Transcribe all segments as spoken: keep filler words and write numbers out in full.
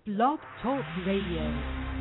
Blog Talk Radio.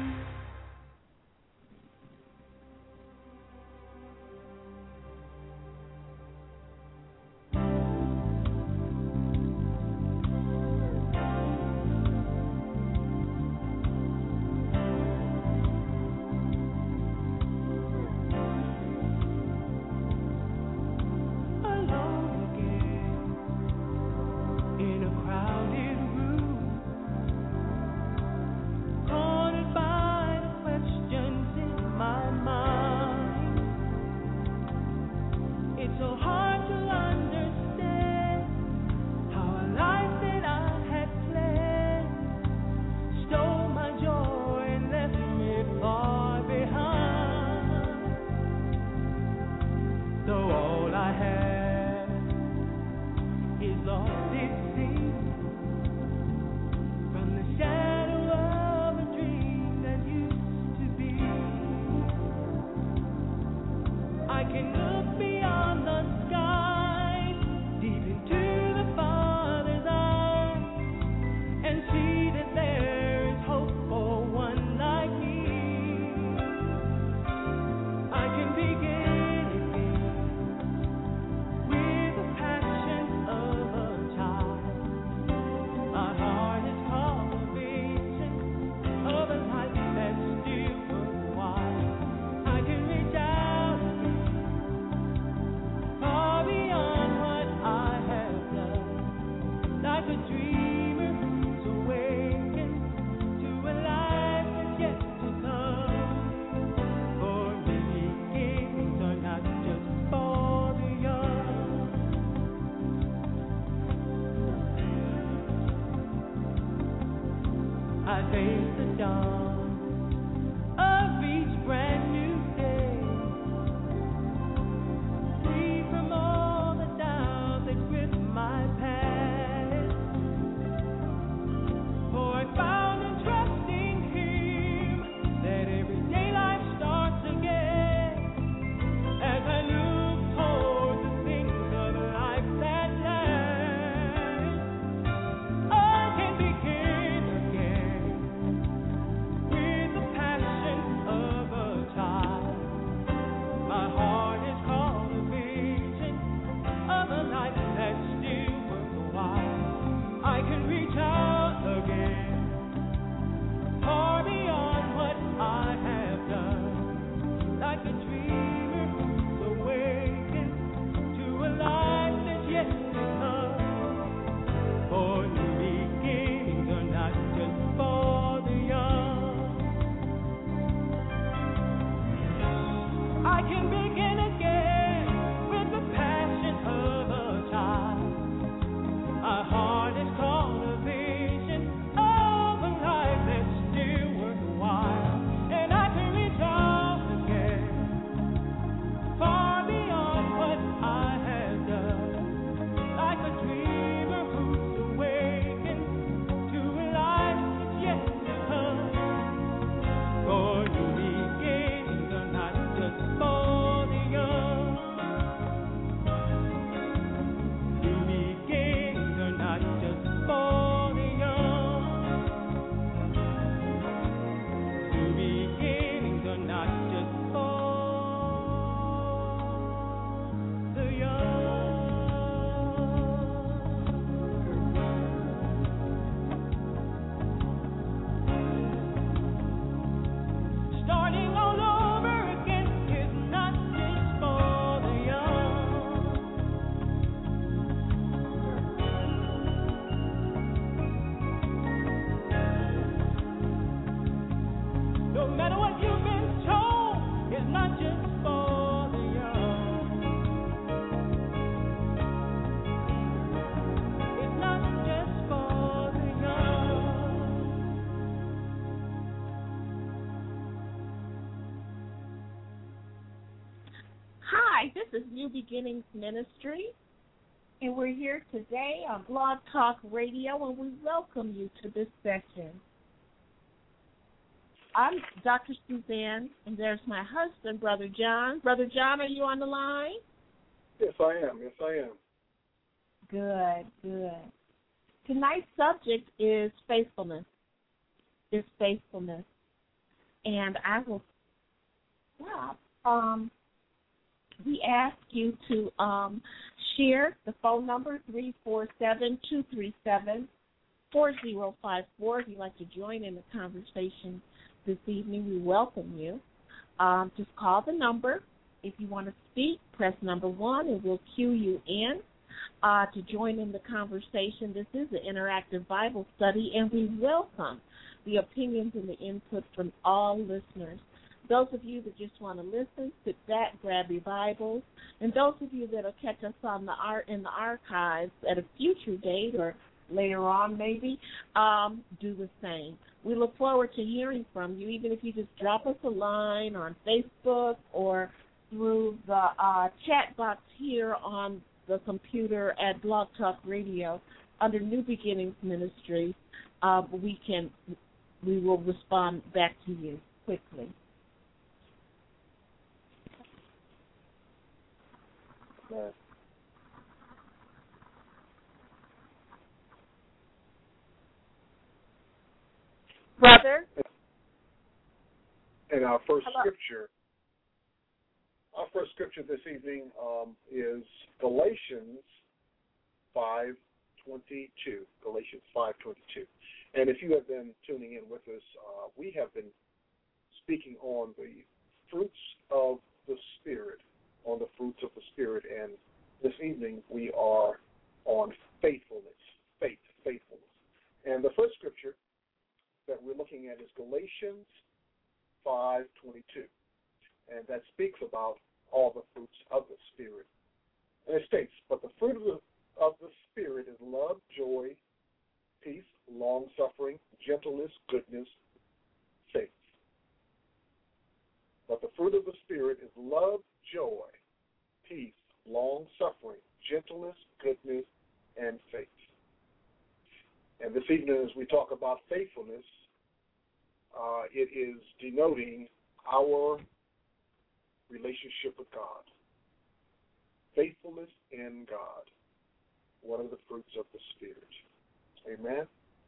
This is New Beginnings Ministry, and we're here today on Blog Talk Radio, and we welcome you to this session. I'm Doctor Suzanne, and there's my husband, Brother John. Brother John, are you on the line? Yes, I am. Yes, I am. Good, good. Tonight's subject is faithfulness. is faithfulness. And I will stop. Um, we ask you to um, share the phone number, three four seven, two three seven, four zero five four. If you'd like to join in the conversation this evening, we welcome you. Um, just call the number. If you want to speak, press number one, and we'll cue you in uh, to join in the conversation. This is an interactive Bible study, and we welcome the opinions and the input from all listeners. Those of you that just want to listen, sit back, grab your Bibles, and those of you that will catch us on the art in the archives at a future date or later on maybe, um, do the same. We look forward to hearing from you, even if you just drop us a line on Facebook or through the uh, chat box here on the computer at Blog Talk Radio under New Beginnings Ministry. Uh, we can, we will respond back to you quickly. Right. Brother? And our first Hello. scripture, our first scripture this evening um, is Galatians five twenty-two. Galatians five twenty-two. And if you have been tuning in with us, uh, we have been speaking on the fruits of the Spirit, on the fruits of the Spirit, and this evening we are on faithfulness, faith, faithfulness. And the first scripture that we're looking at is Galatians five twenty-two, and that speaks about all the fruits of the Spirit. And it states, but the fruit of the, of the Spirit is love, joy, peace, long-suffering, gentleness, goodness, faith. But the fruit of the Spirit is love, joy, peace, long-suffering, gentleness, goodness, and faith. And this evening, as we talk about faithfulness, uh, it is denoting our relationship with God. Faithfulness in God, one of the fruits of the Spirit. Amen?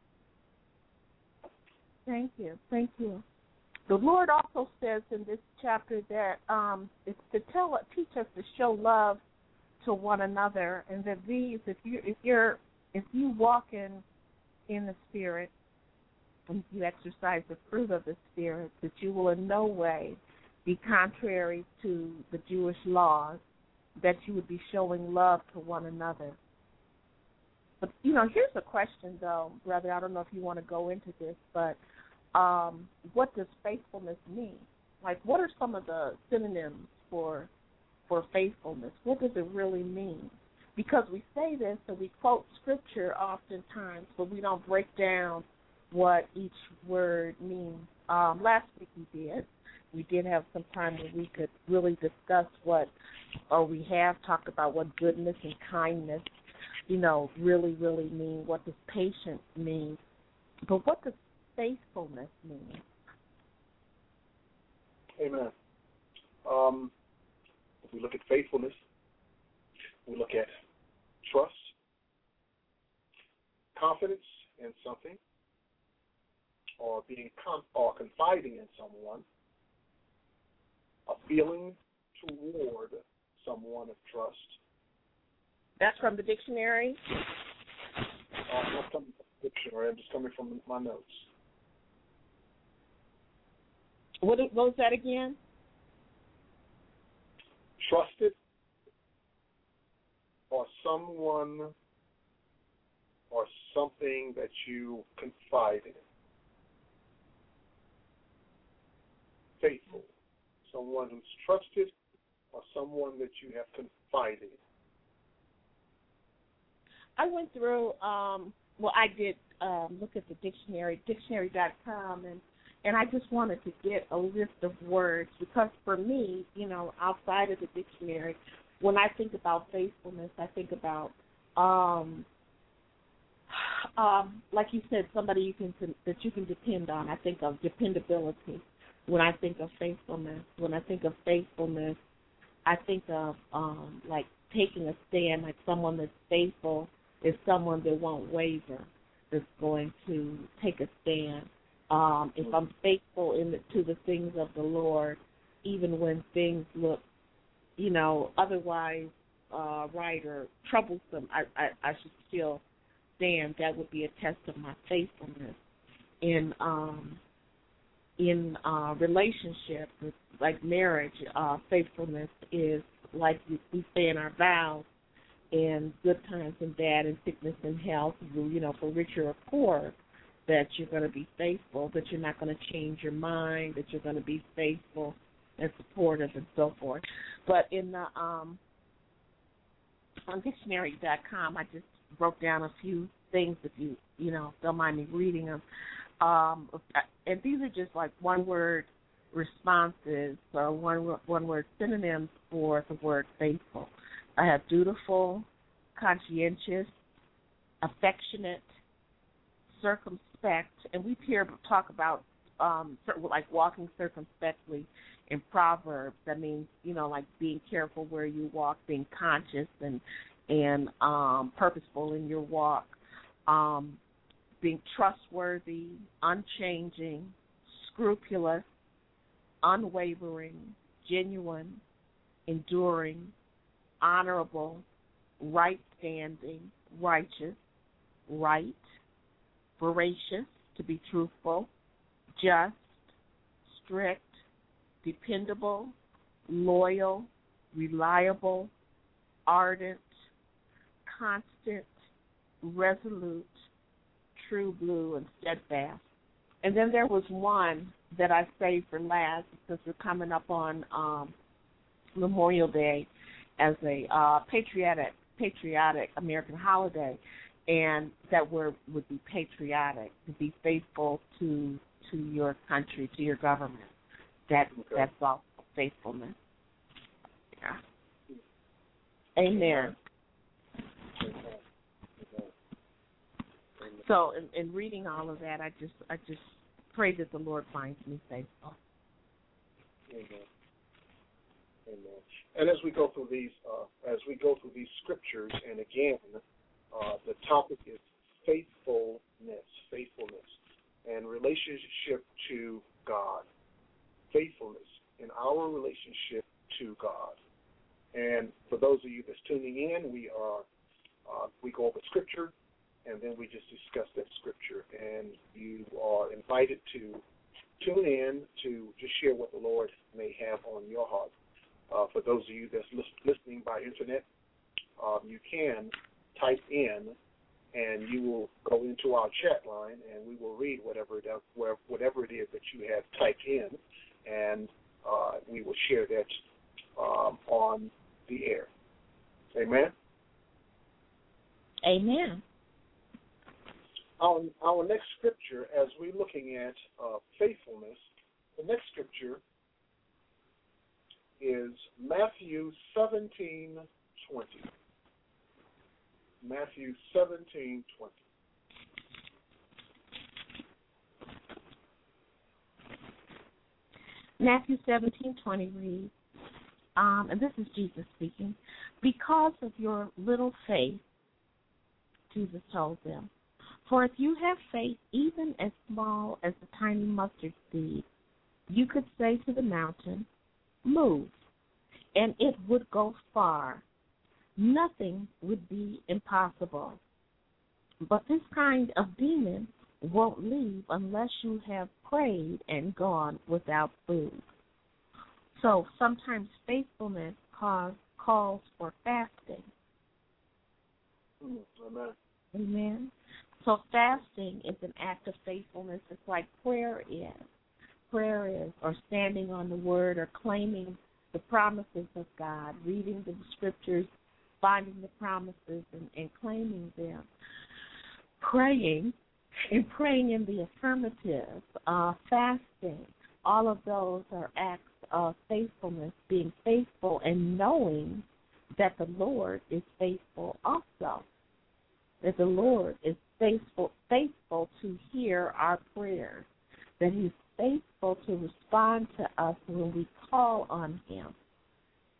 Thank you. Thank you. The Lord also says in this chapter that um, it's to tell, teach us to show love to one another, and that these, if you if you're if you walk in in the Spirit, and you exercise the fruit of the Spirit, that you will in no way be contrary to the Jewish laws, that you would be showing love to one another. But, you know, here's a question, though, brother. I don't know if you want to go into this, but um, what does faithfulness mean? Like, what are some of the synonyms for for faithfulness? What does it really mean? Because we say this and we quote Scripture oftentimes, but we don't break down what each word means. Um, last week we did. We did have some time where we could really discuss what, or we have talked about what goodness and kindness, you know, really, really mean. What does patience mean? But what does faithfulness mean? Amen. Um, if we look at faithfulness, we look at trust, confidence in something, or being con- or confiding in someone, a feeling toward someone of trust. That's from the dictionary? Uh, I'm not coming from the dictionary. I'm just coming from my notes. What, what was that again? Trusted, or someone or something that you confide in. Faithful, someone who's trusted, or someone that you have confided in. I went through, um, well, I did um, look at the dictionary, dictionary dot com, and, and I just wanted to get a list of words because for me, you know, outside of the dictionary, when I think about faithfulness, I think about, um, um, like you said, somebody you can that you can depend on. I think of dependability when I think of faithfulness. When I think of faithfulness, I think of um, like taking a stand, like someone that's faithful is someone that won't waver, that's going to take a stand. Um, if I'm faithful in the, to the things of the Lord, even when things look, you know, otherwise uh, right or troublesome, I, I, I should still stand. That would be a test of my faithfulness. In um, in uh, relationships, like marriage, uh, faithfulness is like we, we say in our vows, in good times and bad, in sickness and health, you know, for richer or poor, that you're going to be faithful, that you're not going to change your mind, that you're going to be faithful and supportive and so forth. But in the um, on dictionary dot com, I just broke down a few things, if you you know don't mind me reading them. Um, and these are just like one-word responses or one one-word synonyms for the word faithful. I have dutiful, conscientious, affectionate, circumspect, and we hear talk about um, like walking circumspectly in Proverbs. That means, you know, like being careful where you walk, being conscious and and um, purposeful in your walk, um, being trustworthy, unchanging, scrupulous, unwavering, genuine, enduring, honorable, right-standing, righteous, right, veracious, to be truthful, just, strict, dependable, loyal, reliable, ardent, constant, resolute, true blue, and steadfast. And then there was one that I saved for last since we're coming up on um, Memorial Day as a uh, patriotic patriotic American holiday, and that word would be patriotic, to be faithful to to your country, to your government. That okay. That's all faithfulness. Yeah. Amen. So in, in reading all of that, I just I just pray that the Lord finds me faithful. Amen. Amen. And as we go through these, uh, as we go through these scriptures, and again, uh, the topic is faithfulness, faithfulness, and relationship to God, faithfulness in our relationship to God. And for those of you that's tuning in, we are uh, we go over scripture, and then we just discuss that scripture. And you are invited to tune in to just share what the Lord may have on your heart. Uh, for those of you that's listening by internet, um, you can type in, and you will go into our chat line, and we will read whatever it, whatever it is that you have typed in, and uh, we will share that um, on the air. Amen? Amen. Our, our next scripture, as we're looking at uh, faithfulness, the next scripture is Matthew seventeen twenty. Matthew seventeen twenty. Matthew seventeen twenty reads, um, and this is Jesus speaking, because of your little faith, Jesus told them, for if you have faith even as small as a tiny mustard seed, you could say to the mountain, move, and it would go far. Nothing would be impossible. But this kind of demon won't leave unless you have prayed and gone without food. So sometimes faithfulness cause, calls for fasting. Amen. Amen. So fasting is an act of faithfulness. It's like prayer is. Prayer is, or standing on the word, or claiming the promises of God, reading the scriptures, finding the promises and, and claiming them. Praying and praying in the affirmative, uh, fasting, all of those are acts of faithfulness, being faithful and knowing that the Lord is faithful also, that the Lord is faithful, faithful to hear our prayers, that he's faithful to respond to us when we call on him.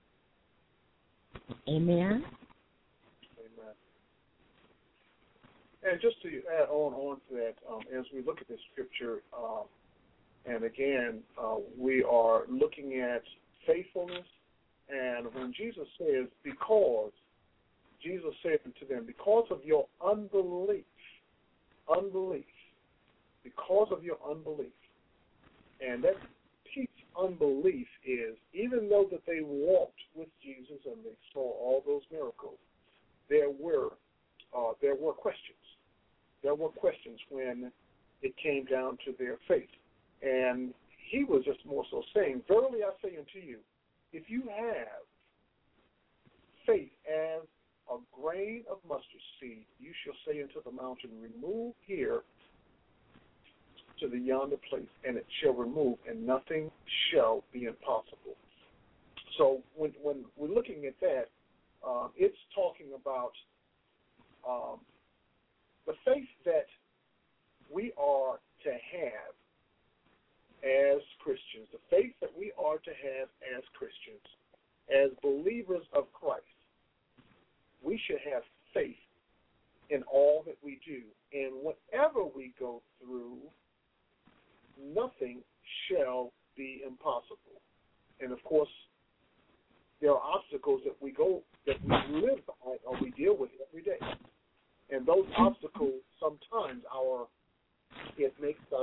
Amen. Amen. And just to add on on to that, um, as we look at this scripture, um, and again, uh, we are looking at faithfulness. And when Jesus says, because, Jesus said to them, because of your unbelief, unbelief, because of your unbelief. And that piece unbelief is, even though that they walked with Jesus and they saw all those miracles, there were uh, there were questions. There were questions when it came down to their faith. And he was just more so saying, verily I say unto you, if you have faith as a grain of mustard seed, you shall say unto the mountain, remove here to the yonder place, and it shall remove, and nothing shall be impossible. So when when we're looking at that, uh, it's talking about um, the faith that we are to have as Christians, the faith that we are to have as Christians, as believers of Christ. We should have faith in all that we do, and whatever we go through, nothing shall be impossible. And of course, there are obstacles that we go, that we live by or we deal with every day. And those obstacles, sometimes our, it makes us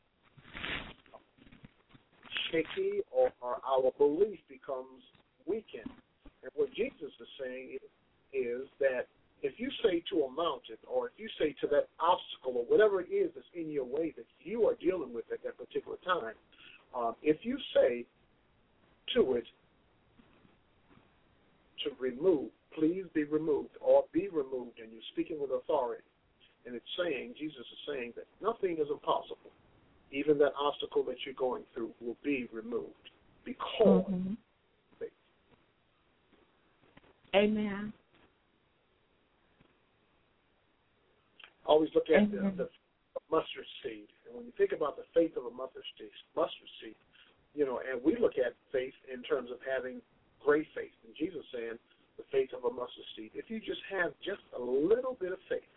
shaky, or our belief becomes weakened. And what Jesus is saying is, is that if you say to a mountain, or if you say to that obstacle, or whatever it is that's in your way that you are dealing with at that particular time, um, if you say to it to remove, please be removed, or be removed, and you're speaking with authority, and it's saying, Jesus is saying that nothing is impossible. Even that obstacle that you're going through will be removed because mm-hmm. of faith. Amen. I always look at Amen. the, the mustard seed, and when you think about the faith of a mustard seed, mustard seed, you know, and we look at faith in terms of having great faith, and Jesus saying the faith of a mustard seed. If you just have just a little bit of faith,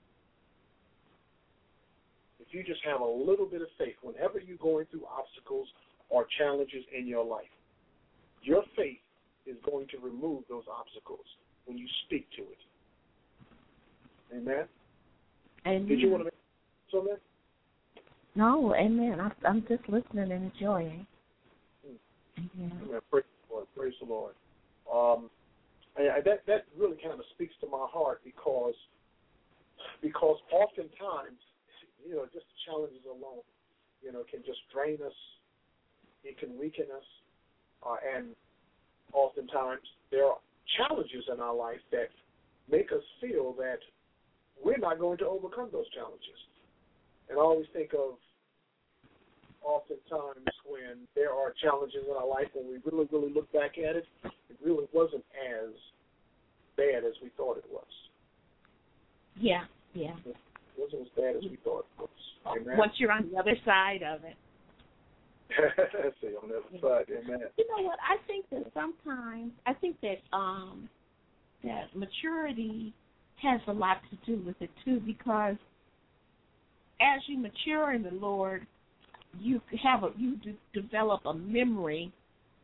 if you just have a little bit of faith, whenever you're going through obstacles or challenges in your life, your faith is going to remove those obstacles when you speak to it. Amen? Amen. Did you want to make something? No, amen. I, I'm just listening and enjoying. Hmm. Amen. Amen. Praise the Lord. Praise the Lord. Um, I, I, that, that really kind of speaks to my heart because, because oftentimes, you know, just the challenges alone, you know, can just drain us. It can weaken us. Uh, and oftentimes there are challenges in our life that make us feel that we're not going to overcome those challenges. And I always think of oftentimes when there are challenges in our life, when we really, really look back at it, it really wasn't as bad as we thought it was. Yeah, yeah. It wasn't as bad as we thought it was. Amen. Once you're on the other side of it. See, on the other side, amen. You know what? I think that sometimes, I think that um, that maturity has a lot to do with it too, because as you mature in the Lord, you have a you d- develop a memory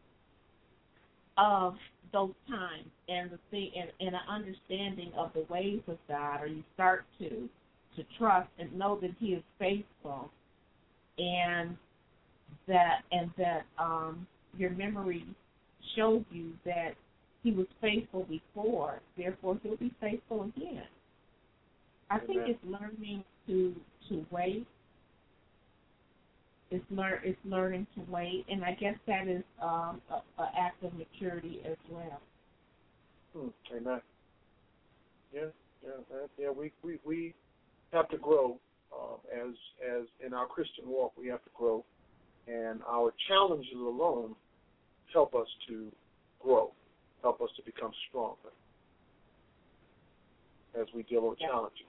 of those times and the thing and, and an understanding of the ways of God, or you start to to trust and know that He is faithful, and that and that um, your memory shows you that He was faithful before, therefore He'll be faithful again. I Amen. think it's learning to to wait. It's learn it's learning to wait, and I guess that is um, a, a act of maturity as well. Hmm. Amen. Yeah, yeah, that, yeah. We, we we have to grow um, as as in our Christian walk. We have to grow, and our challenges alone help us to grow, help us to become stronger as we deal with challenges.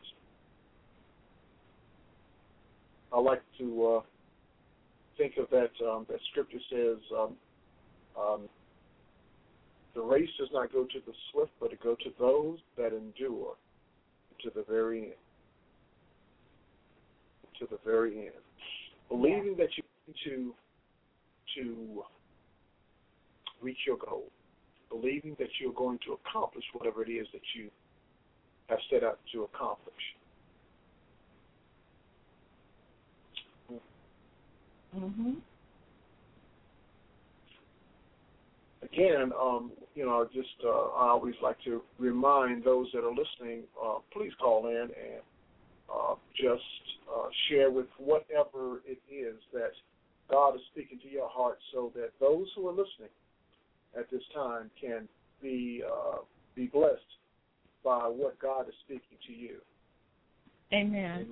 I like to uh, think of that. Um, that scripture says, um, um, "The race does not go to the swift, but it go to those that endure to the very end." to the very end. Believing yeah. that you need to to reach your goal. Believing that you're going to accomplish whatever it is that you have set out to accomplish. Mm-hmm. Again, um, you know, just uh, I always like to remind those that are listening, uh, please call in and uh, just uh, share with whatever it is that God is speaking to your heart, so that those who are listening at this time can be uh, be blessed by what God is speaking to you. Amen.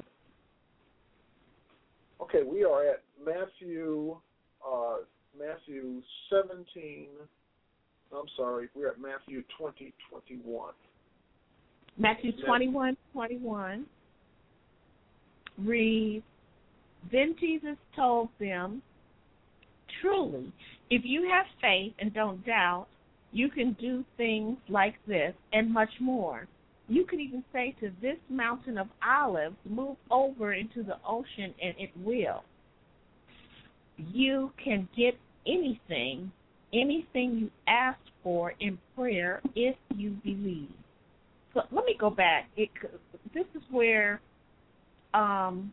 Okay, we are at Matthew uh, Matthew seventeen. I'm sorry, we're at Matthew twenty twenty-one. Matthew twenty-one twenty-one reads, Then Jesus told them, Truly, if you have faith and don't doubt, you can do things like this and much more. You can even say to this mountain of olives, move over into the ocean, and it will. You can get anything, anything you ask for in prayer if you believe. So let me go back. It, this is where um,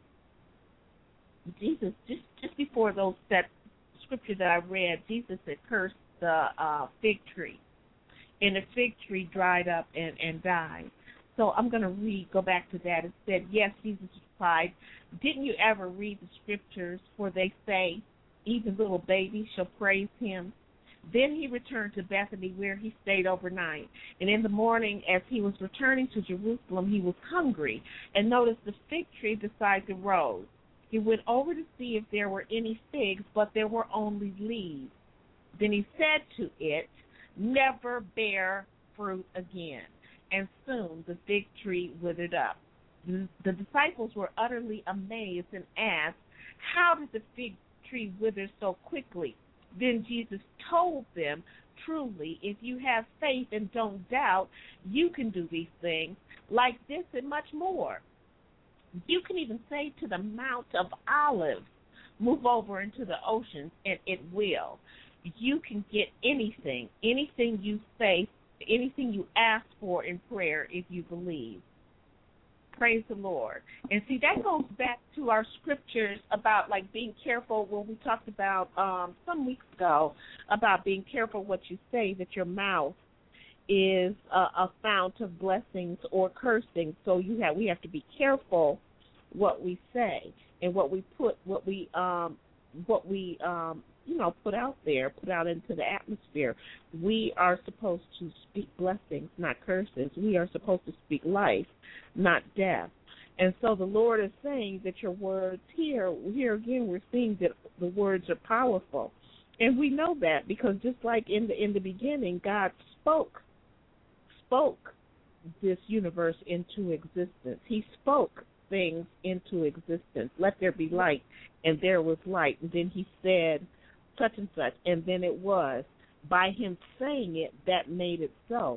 Jesus, just, just before those that scripture that I read, Jesus had cursed the uh, fig tree, and the fig tree dried up and, and died. So I'm going to read, go back to that. It said, yes, Jesus replied, didn't you ever read the scriptures where they say, even little babies shall praise him? Then he returned to Bethany where he stayed overnight. And in the morning, as he was returning to Jerusalem, he was hungry and noticed the fig tree beside the road. He went over to see if there were any figs, but there were only leaves. Then he said to it, never bear fruit again. And soon the fig tree withered up. The disciples were utterly amazed and asked, how did the fig tree wither so quickly? Then Jesus told them, truly, if you have faith and don't doubt, you can do these things like this and much more. You can even say to the Mount of Olives, move over into the oceans, and it will. You can get anything, anything you say, anything you ask for in prayer if you believe. Praise the Lord. And see, that goes back to our scriptures about, like, being careful when we talked about um, some weeks ago about being careful what you say, that your mouth is a, a fount of blessings or cursing. So you have we have to be careful what we say and what we put, what we, um, what we, um, you know, put out there, put out into the atmosphere. We are supposed to speak blessings, not curses. We are supposed to speak life, not death. And so the Lord is saying that your words here, here again, we're seeing that the words are powerful. And we know that because just like in the in the beginning, God spoke, spoke this universe into existence. He spoke things into existence. Let there be light, and there was light. And then he said, such and such, and then it was. By him saying it, that made it so.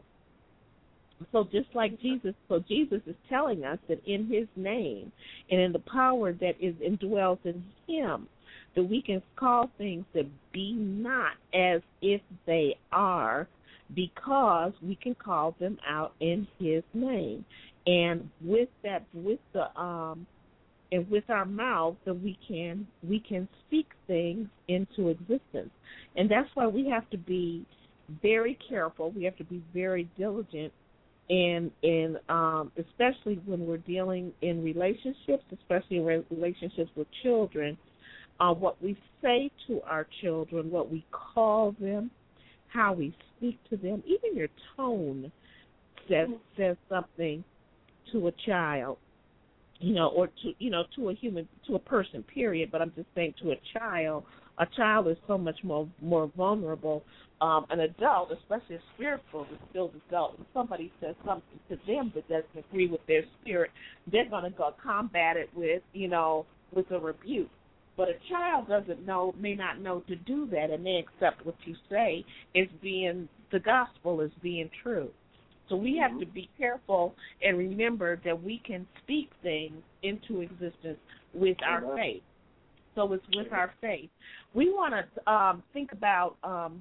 So just like Jesus, so Jesus is telling us that in his name and in the power that is indwells in him, that we can call things that be not as if they are, because we can call them out in his name. And with that, with the um and with our mouth, that we can we can speak things into existence. And that's why we have to be very careful. We have to be very diligent, and in um, especially when we're dealing in relationships, especially in relationships with children, uh, what we say to our children, what we call them, how we speak to them, even your tone says says something to a child. You know, or to you know, to a human, to a person, period. But I'm just saying, to a child, a child is so much more more vulnerable. Um, an adult, especially a spiritual, filled adult, if somebody says something to them that doesn't agree with their spirit, they're going to go combat it with, you know, with a rebuke. But a child doesn't know, may not know to do that, and they accept what you say as being the gospel, as being true. So we have to be careful and remember that we can speak things into existence with our faith. So it's with our faith. We want to um, think about, um,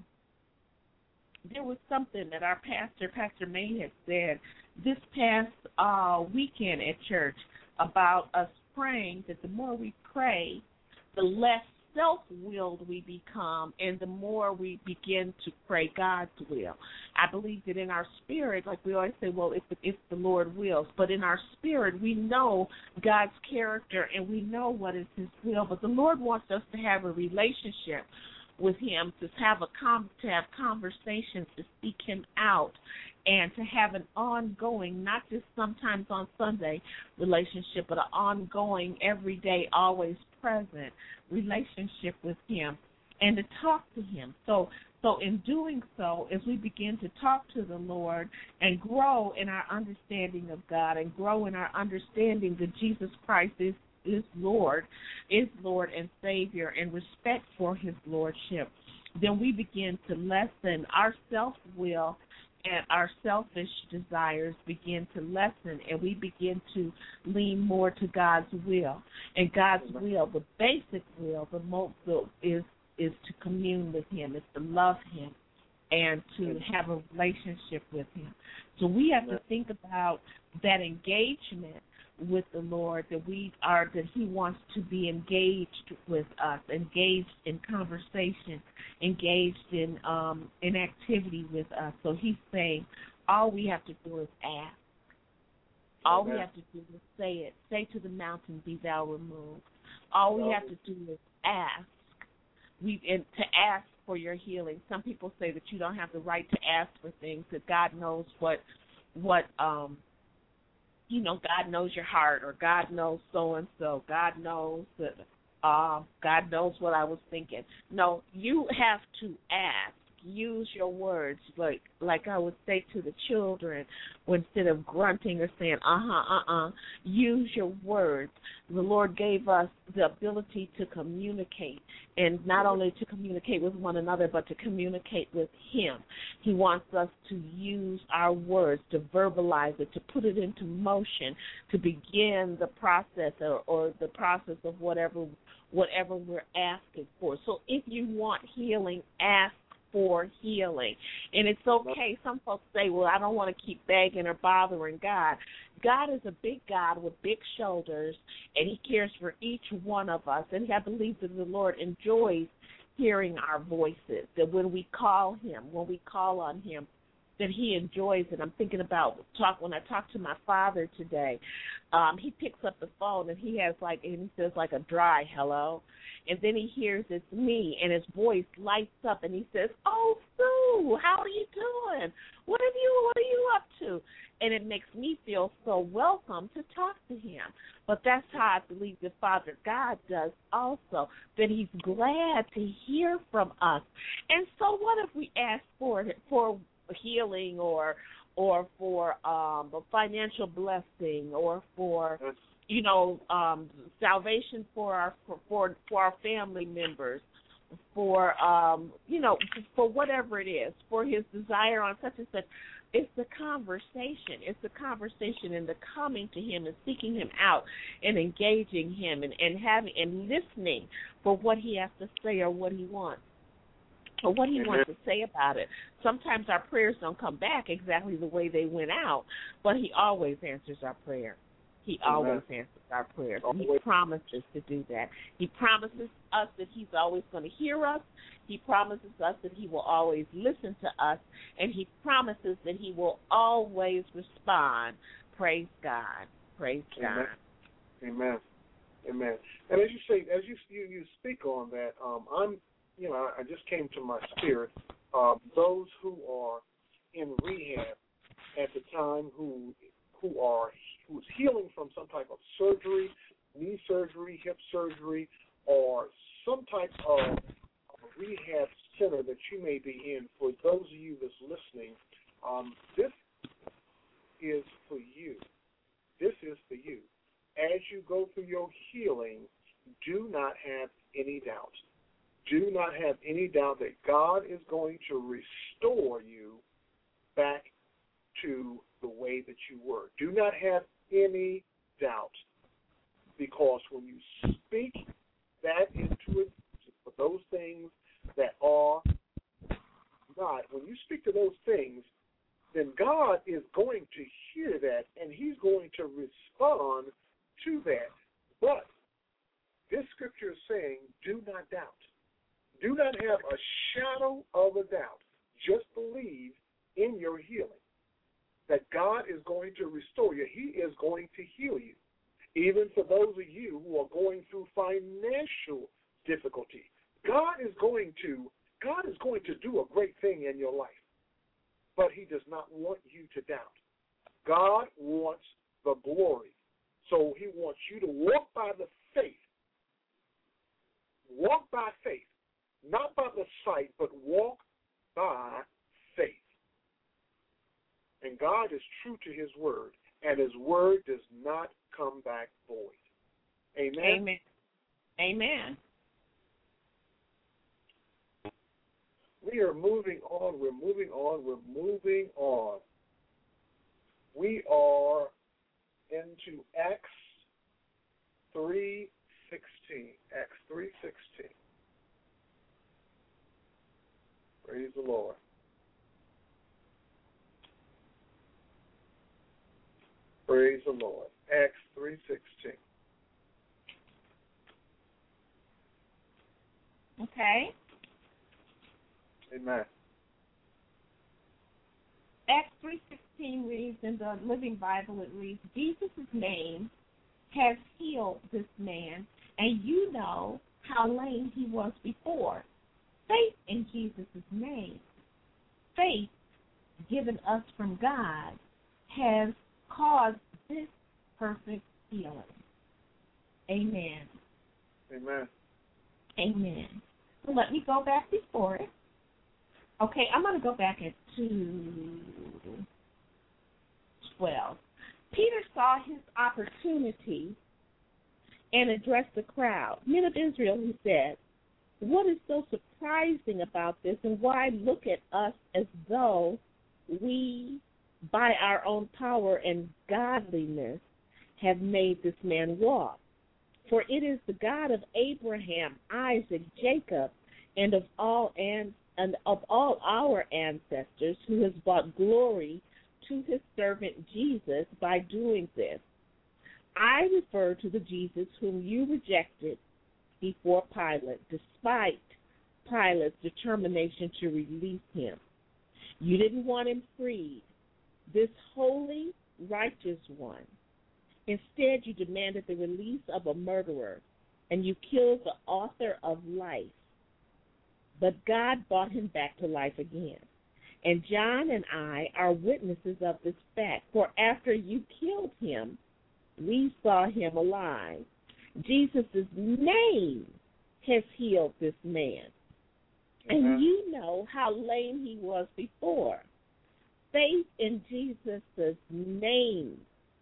there was something that our pastor, Pastor May, had said this past uh, weekend at church about us praying that the more we pray, the less self-willed we become, and the more we begin to pray God's will. I believe that in our spirit, like we always say, well, if, if the Lord wills, but in our spirit we know God's character and we know what is His will, but the Lord wants us to have a relationship with Him, to have a com- to have conversations, to seek Him out, and to have an ongoing, not just sometimes on Sunday relationship, but an ongoing, everyday, always present relationship with Him, and to talk to Him. So, so in doing so, as we begin to talk to the Lord and grow in our understanding of God and grow in our understanding that Jesus Christ is is Lord, is Lord and Savior, and respect for His Lordship, then we begin to lessen our self-will and our selfish desires begin to lessen, and we begin to lean more to God's will. And God's will, the basic will, the most is is to commune with Him, is to love Him, and to have a relationship with Him. So we have to think about that engagement with the Lord, that we are, that He wants to be engaged with us, engaged in conversation, engaged in um, in activity with us. So He's saying, all we have to do is ask. All Amen. We have to do is say it. Say to the mountain, be thou removed. All we have to do is ask. We and to ask for your healing. Some people say that you don't have the right to ask for things, that God knows what what um. you know, God knows your heart, or God knows so-and-so. God knows that, uh, God knows what I was thinking. No, you have to ask. Use your words, like like I would say to the children, instead of grunting or saying, uh-huh, uh-uh, use your words. The Lord gave us the ability to communicate, and not only to communicate with one another, but to communicate with Him. He wants us to use our words, to verbalize it, to put it into motion, to begin the process or, or the process of whatever whatever we're asking for. So if you want healing, ask for healing. And it's okay. Some folks say, well, I don't want to keep begging or bothering God. God is a big God with big shoulders, and He cares for each one of us. And I believe that the Lord enjoys hearing our voices, that when we call Him, when we call on Him, that He enjoys it. I'm thinking about talk when I talked to my father today. Um, he picks up the phone, and he has like, and he says like a dry hello. And then he hears it's me, and his voice lights up, and he says, "Oh, Sue, how are you doing? What have you? What are you up to?" And it makes me feel so welcome to talk to him. But that's how I believe that Father God does also, that He's glad to hear from us. And so, what if we ask for for healing, or or for um, a financial blessing, or for you know, um, salvation for our for, for for our family members, for um, you know, for whatever it is, for His desire on such and such. It's the conversation. It's the conversation and the coming to Him and seeking Him out and engaging Him and, and having and listening for what He has to say or what He wants. Or what He wants to say about it. Sometimes our prayers don't come back exactly the way they went out, but He always answers our prayer. He always Amen. Answers our prayers, and He promises to do that. He promises us that He's always going to hear us. He promises us that He will always listen to us, and He promises that He will always respond. Praise God. Praise Amen. God. Amen. Amen. And as you say, as you you, you speak on that, um, I'm, you know, I just came to my spirit. Uh, those who are in rehab at the time, who who are who's healing from some type of surgery, knee surgery, hip surgery, or some type of rehab center that you may be in. For those of you that's listening, um, this is for you. This is for you. As you go through your healing, do not have any doubt. Do not have any doubt that God is going to restore you back to the way that you were. Do not have any doubt, because when you speak that into it, for those things that are not, when you speak to those things, then God is going to hear that, and he's going to respond to that. But this scripture is saying, do not doubt. Do not have a shadow of a doubt. Just believe in your healing, that God is going to restore you. He is going to heal you. Even for those of you who are going through financial difficulty, God is going to God is going to do a great thing in your life. But he does not want you to doubt. God wants the glory. So he wants you to walk by the faith. Walk by faith. Not by the sight, but walk by faith. And God is true to his word, and his word does not come back void. Amen? Amen. Amen. We are moving on. We're moving on. We're moving on. We are into Acts three sixteen. Acts three sixteen. Praise the Lord. Praise the Lord. Acts three sixteen. Okay. Amen. Acts three sixteen reads in the Living Bible, it reads, Jesus' name has healed this man, and you know how lame he was before. Faith in Jesus' name, faith given us from God, has caused this perfect healing. Amen. Amen. Amen. So let me go back before it. Okay, I'm going to go back at two twelve. Peter saw his opportunity and addressed the crowd. Men of Israel, he said, what is so surprising about this, and why look at us as though we, by our own power and godliness, have made this man walk? For it is the God of Abraham, Isaac, Jacob, and of all and, and of all our ancestors, who has brought glory to his servant Jesus by doing this. I refer to the Jesus whom you rejected before Pilate, despite Pilate's determination to release him. You didn't want him freed, this holy, righteous one. Instead, you demanded the release of a murderer, and you killed the author of life. But God brought him back to life again. And John and I are witnesses of this fact, for after you killed him, we saw him alive. Jesus' name has healed this man. Mm-hmm. And you know how lame he was before. Faith in Jesus' name,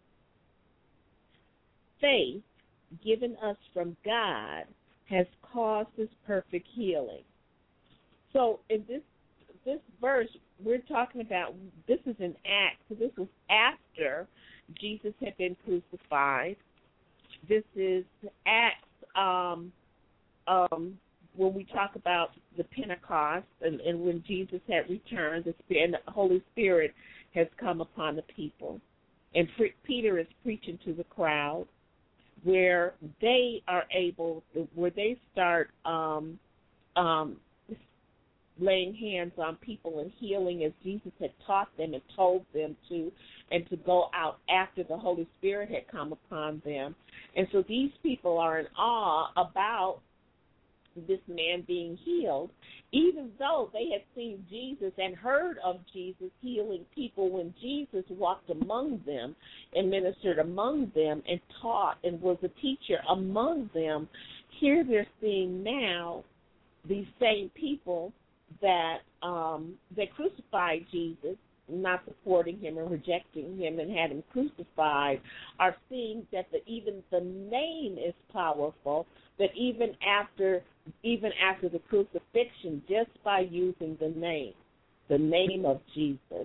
faith given us from God, has caused this perfect healing. So in this this verse, we're talking about, this is an act. So this was after Jesus had been crucified. This is Acts, um, um, when we talk about the Pentecost and, and when Jesus had returned, the, Spirit, and the Holy Spirit has come upon the people. And pre- Peter is preaching to the crowd, where they are able, where they start um, um, laying hands on people and healing as Jesus had taught them and told them to, and to go out after the Holy Spirit had come upon them. And so these people are in awe about this man being healed, even though they had seen Jesus and heard of Jesus healing people when Jesus walked among them and ministered among them and taught and was a teacher among them. Here they're seeing now these same people that um, they crucified Jesus, not supporting him and rejecting him and had him crucified, are seeing that the, even the name is powerful, that even after even after the crucifixion, just by using the name, the name of Jesus,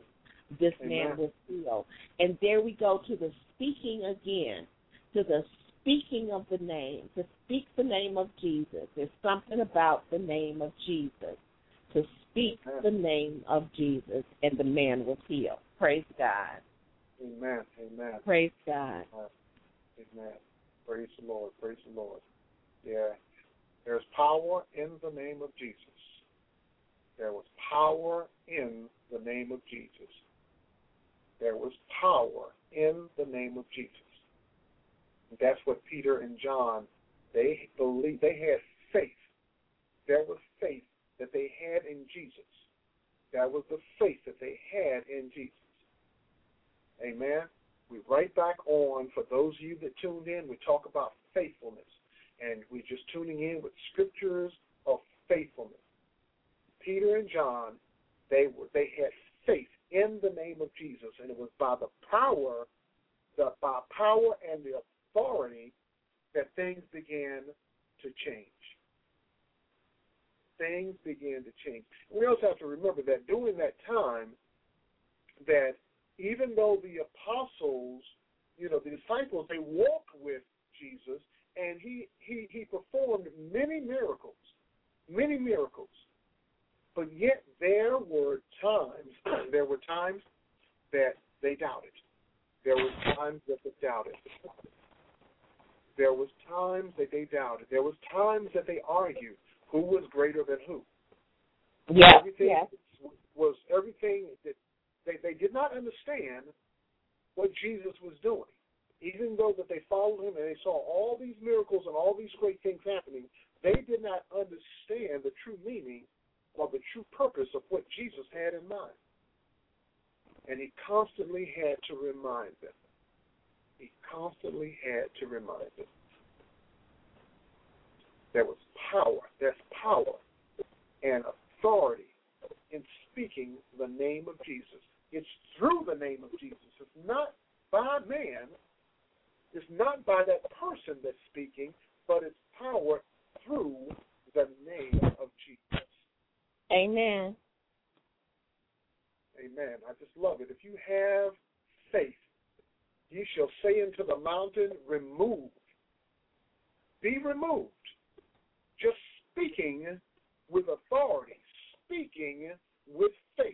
this Amen. man was healed. And there we go to the speaking again, to the speaking of the name, to speak the name of Jesus. There's something about the name of Jesus, to speak Amen. the name of Jesus, and the man was healed. Praise God. Amen. Amen. Praise God. Amen. Praise the Lord. Praise the Lord. Yeah. There's power in the name of Jesus. There was power in the name of Jesus. There was power in the name of Jesus. That's what Peter and John, they believed. They had faith. There was faith that they had in Jesus. That was the faith that they had in Jesus. Amen. We right back on, for those of you that tuned in, we talk about faithfulness. And we're just tuning in with scriptures of faithfulness. Peter and John, they were they had faith in the name of Jesus, and it was by the power, the by power and the authority that things began to change. Things began to change. We also have to remember that during that time, that even though the apostles, you know, the disciples, they walked with Jesus, and he he he performed many miracles, many miracles. But yet there were times, there were times that they doubted. There were times that they doubted. There was times that they doubted. There was times that they argued who was greater than who. Yeah, everything yeah. was everything that they, they did not understand what Jesus was doing. Even though that they followed him and they saw all these miracles and all these great things happening, they did not understand the true meaning or the true purpose of what Jesus had in mind. And he constantly had to remind them. He constantly had to remind them. There was power. There's power and authority in speaking the name of Jesus. It's through the name of Jesus. It's not by man. It's not by that person that's speaking, but it's power through the name of Jesus. Amen. Amen. I just love it. If you have faith, you shall say unto the mountain, remove. Be removed. Just speaking with authority. Speaking with faith.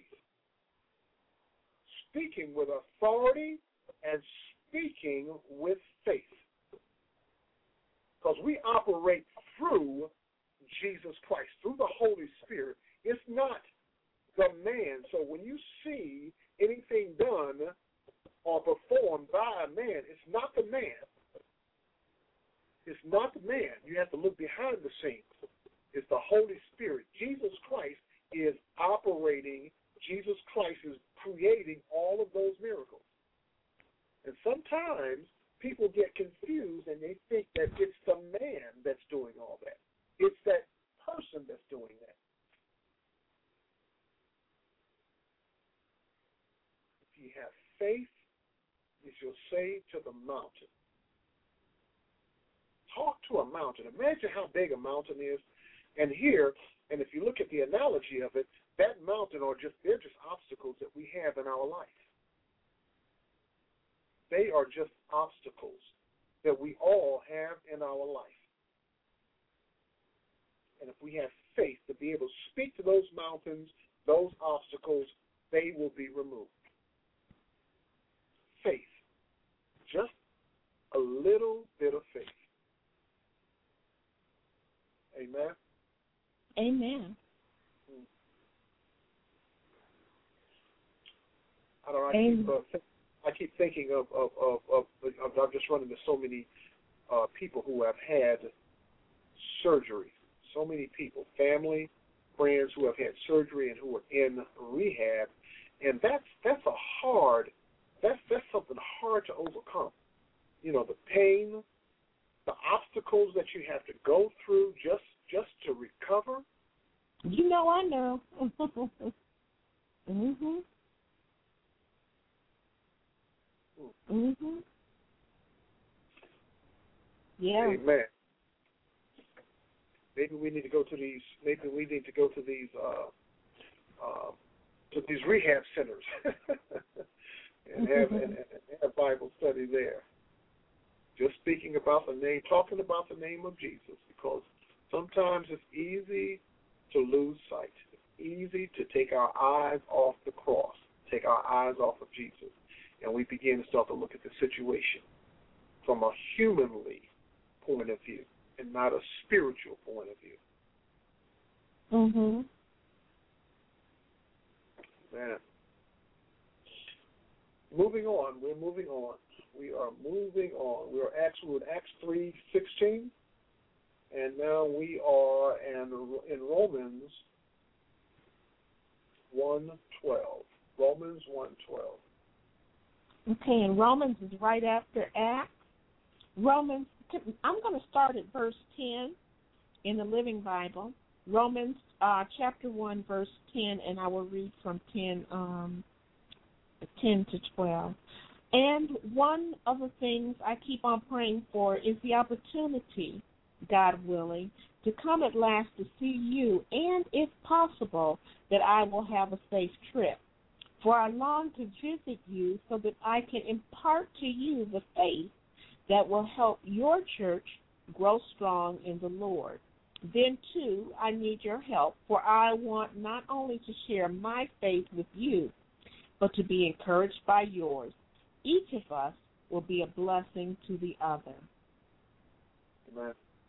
Speaking with authority and speaking with faith. Because we operate through Jesus Christ, through the Holy Spirit. It's not the man. So when you see anything done or performed by a man, it's not the man. It's not the man. You have to look behind the scenes. It's the Holy Spirit. Jesus Christ is operating. Jesus Christ is creating all of those miracles. And sometimes people get confused and they think that it's the man that's doing all that. It's that person that's doing that. If you have faith, you shall say to the mountain. Talk to a mountain. Imagine how big a mountain is. And here, and if you look at the analogy of it, that mountain are just, they're just obstacles that we have in our life. They are just obstacles that we all have in our life. And if we have faith to be able to speak to those mountains, those obstacles, they will be removed. Faith. Just a little bit of faith. Amen? Amen. I don't know, I keep, uh, I keep thinking of, of, of, of, of, I'm just running into so many uh, people who have had surgery. So many people, family, friends who have had surgery and who are in rehab. And that's that's a hard, that's, that's something hard to overcome. You know, the pain, the obstacles that you have to go through just, just to recover. You know I know. mhm. Mhm. Yeah. Amen. Maybe we need to go to these. Maybe we need to go to these uh, uh, to these rehab centers and have and, and have Bible study there. Just speaking about the name, talking about the name of Jesus, because sometimes it's easy to lose sight. It's easy to take our eyes off the cross, take our eyes off of Jesus, and we begin to start to look at the situation from a humanly point of view and not a spiritual point of view. Mm-hmm. Man. Moving on, we're moving on. We are moving on. We are actually in Acts three sixteen, and now we are in, in Romans one twelve. Romans one twelve. Okay, and Romans is right after Acts. Romans, I'm going to start at verse ten in the Living Bible. Romans uh, chapter one, verse ten, and I will read from ten, um, ten to twelve. And one of the things I keep on praying for is the opportunity, God willing, to come at last to see you, and if possible, that I will have a safe trip. For I long to visit you so that I can impart to you the faith that will help your church grow strong in the Lord. Then, too, I need your help, for I want not only to share my faith with you, but to be encouraged by yours. Each of us will be a blessing to the other. Amen.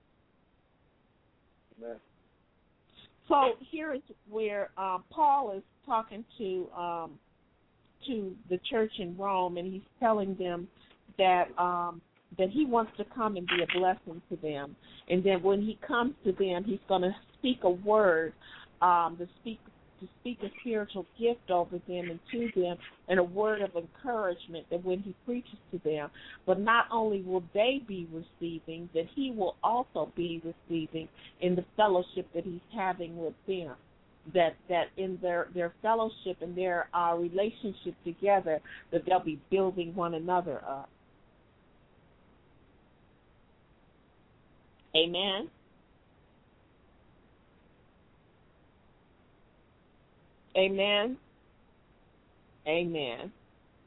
Amen. So here is where uh, Paul is talking to um, to the church in Rome, and he's telling them that um, that he wants to come and be a blessing to them. And then when he comes to them, he's going to speak a word, um, to speak to speak a spiritual gift over them and to them, and a word of encouragement that when he preaches to them, but not only will they be receiving, that he will also be receiving in the fellowship that he's having with them, that that in their, their fellowship and their uh, relationship together, that they'll be building one another up. Amen. Amen. Amen.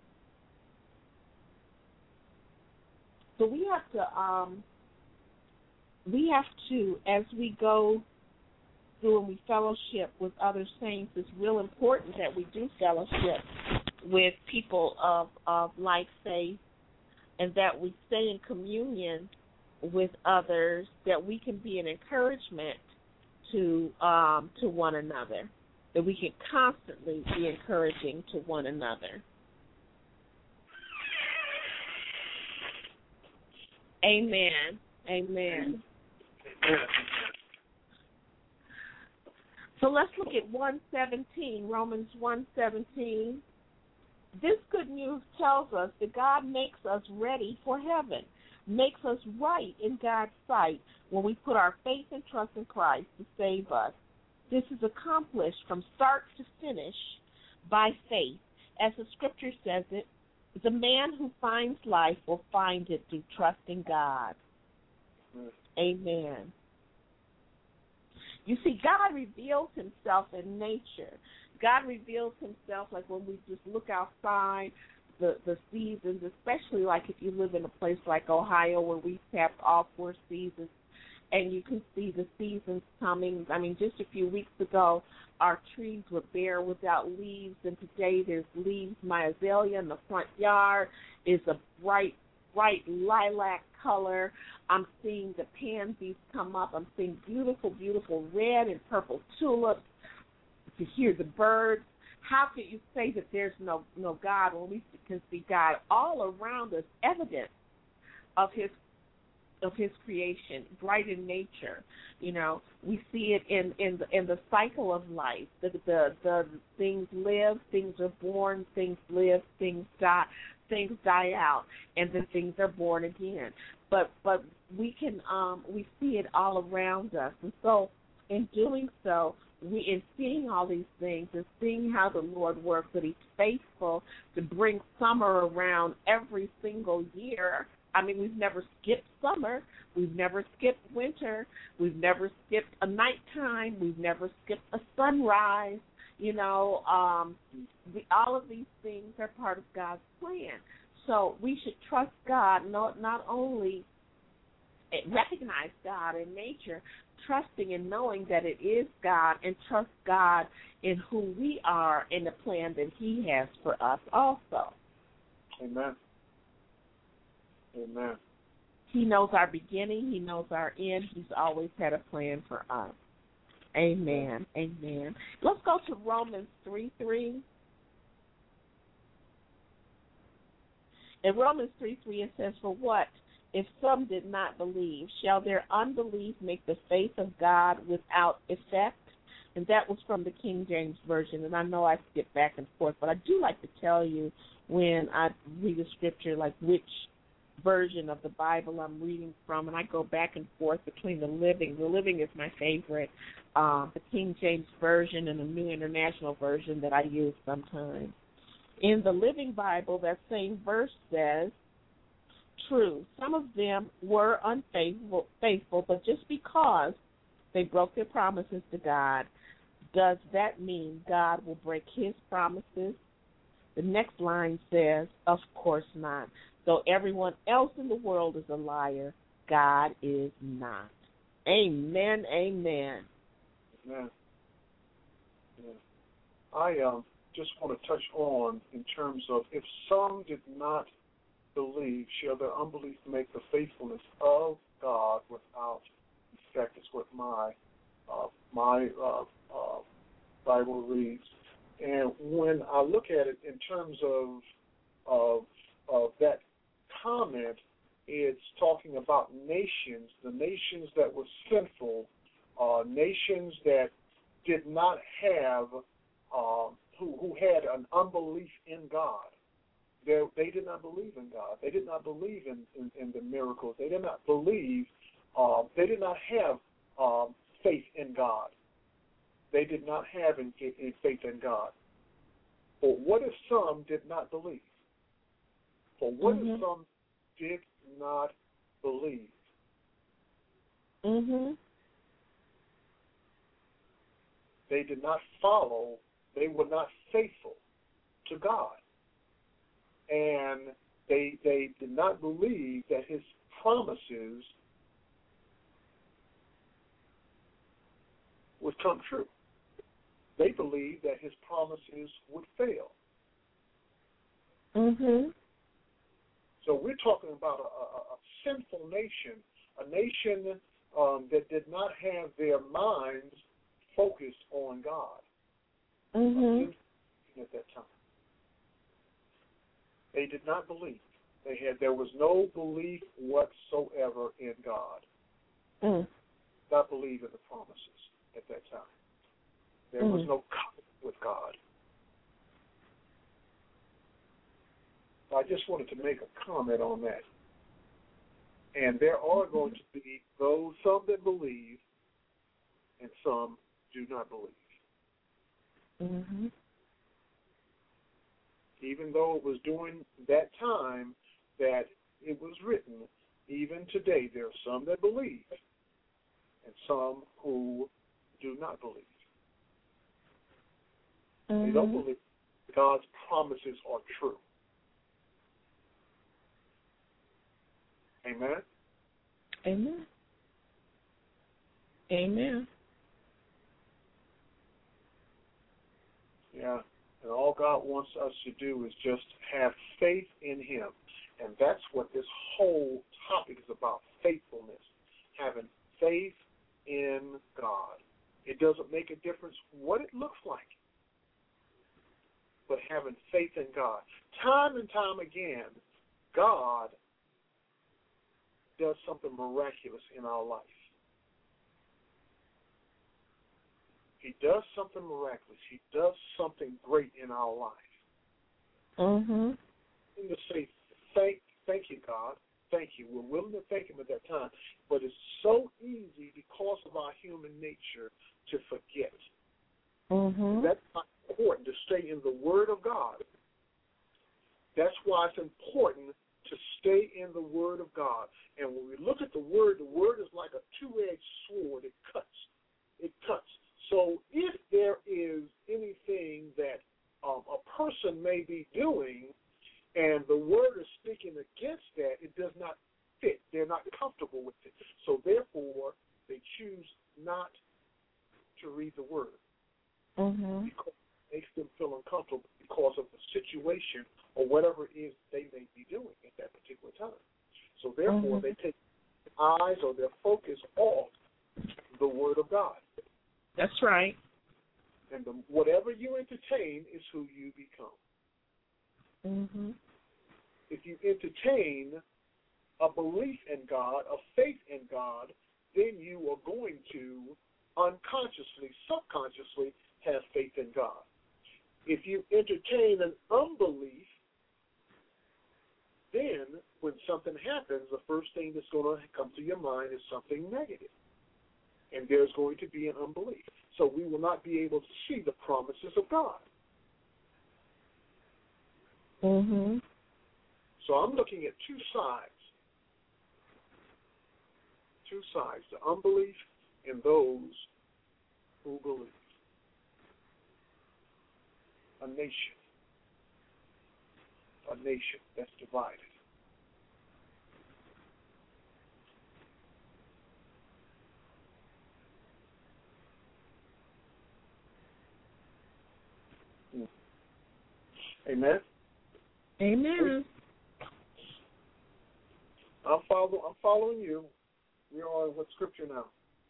So we have to, um, we have to, as we go through and we fellowship with other saints, it's real important that we do fellowship with people of, of like faith, and that we stay in communion with others, that we can be an encouragement to um, to one another, that we can constantly be encouraging to one another. Amen. Amen. So let's look at one seventeen, Romans one seventeen. This good news tells us that God makes us ready for heaven, makes us right in God's sight when we put our faith and trust in Christ to save us. This is accomplished from start to finish by faith. As the scripture says it, the man who finds life will find it through trusting God. Amen. You see, God reveals himself in nature. God reveals himself like when we just look outside, the, the seasons, especially like if you live in a place like Ohio where we have all four seasons, and you can see the seasons coming. I mean, just a few weeks ago, our trees were bare without leaves, and today there's leaves. My azalea in the front yard is a bright, bright lilac color. I'm seeing the pansies come up. I'm seeing beautiful, beautiful red and purple tulips. To hear the birds. How can you say that there's no, no God when we can see God all around us, evidence of his of his creation, bright in nature? You know, we see it in, in the in the cycle of life. The, the the things live, things are born, things live, things die, things die out, and then things are born again. But but we can um we see it all around us, and so in doing so, we in seeing all these things and seeing how the Lord works, that he's faithful to bring summer around every single year. I mean, we've never skipped summer. We've never skipped winter. We've never skipped a nighttime. We've never skipped a sunrise. You know, um, the, all of these things are part of God's plan. So we should trust God, not, not only recognize God in nature, trusting and knowing that it is God, and trust God in who we are and the plan that He has for us also. Amen. Amen. He knows our beginning. He knows our end. He's always had a plan for us. Amen. Amen. Let's go to Romans three three. In Romans three three it says, "For what if some did not believe? Shall their unbelief make the faith of God without effect?" And that was from the King James Version. And I know I skip back and forth, but I do like to tell you when I read a scripture, like which version of the Bible I'm reading from, and I go back and forth between the Living. The Living is my favorite, uh, the King James Version, and the New International Version that I use sometimes. In the Living Bible, that same verse says, "True, some of them were unfaithful, faithful, but just because they broke their promises to God, does that mean God will break His promises?" The next line says, "Of course not. Though everyone else in the world is a liar, God is not." Amen, amen. Amen. Yeah. I um, just want to touch on in terms of, if some did not believe, shall their unbelief make the faithfulness of God without effect, is what my uh, my uh, uh, Bible reads. And when I look at it in terms of of of that comment, it's talking about nations, the nations that were sinful, uh, nations that did not have, uh, who, who had an unbelief in God. They, they did not believe in God. They did not believe in, in, in the miracles. They did not believe, uh, they did not have um, faith in God. They did not have in, in faith in God. But what if some did not believe? For what mm-hmm. if some did not believe? Mm-hmm. They did not follow. They were not faithful to God. And they they did not believe that His promises would come true. They believed that His promises would fail. Mm-hmm. So we're talking about a, a, a sinful nation, a nation um, that did not have their minds focused on God mm-hmm. at that time. They did not believe. They had there was no belief whatsoever in God. Mm. Not believe in the promises at that time. There mm. was no covenant with God. I just wanted to make a comment on that. And there are going to be those, some that believe, and some do not believe. Mm-hmm. Even though it was during that time that it was written, even today there are some that believe and some who do not believe. Mm-hmm. They don't believe God's promises are true. Amen? Amen. Amen. Yeah. And all God wants us to do is just have faith in Him. And that's what this whole topic is about, faithfulness. Having faith in God. It doesn't make a difference what it looks like, but having faith in God. Time and time again, God does something miraculous in our life. He does something miraculous. He does something great in our life. Mm-hmm. And to say, thank, thank you, God. Thank you. We're willing to thank Him at that time. But it's so easy because of our human nature to forget. Mm-hmm. That's not important to stay in the Word of God. That's why it's important to stay in the Word of God. And when we look at the Word, the Word is like a two-edged sword. It cuts. It cuts. So if there is anything person may be doing, and the word is speaking against that, it does not fit. They're not comfortable with it. So therefore, they choose not to read the word. Mm-hmm. Because it makes them feel uncomfortable because of the situation or whatever it is they may be doing at that particular time. So therefore, mm-hmm. they take their eyes or their focus off the word of God. That's right. And the, whatever you entertain is who you become. Mm-hmm. If you entertain a belief in God, a faith in God, then you are going to unconsciously, subconsciously have faith in God. If you entertain an unbelief, then when something happens, the first thing that's going to come to your mind is something negative. And there's going to be an unbelief. So we will not be able to see the promises of God. Mm-hmm. So I'm looking at two sides. Two sides, the unbelief and those who believe. A nation. A nation that's divided. Amen. Amen. I'm follow. I'm following you. We're on what scripture now?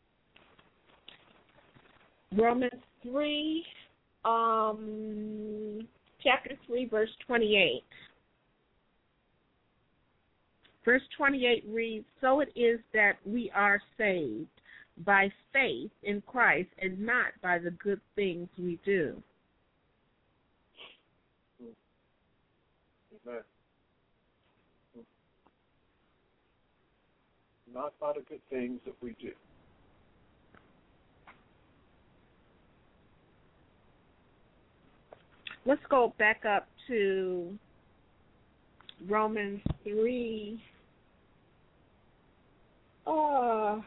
Romans three, um, chapter three, verse twenty-eight. Verse twenty-eight reads, "So it is that we are saved by faith in Christ, and not by the good things we do." Amen. Not by the good things that we do. Let's go back up to Romans three. Uh,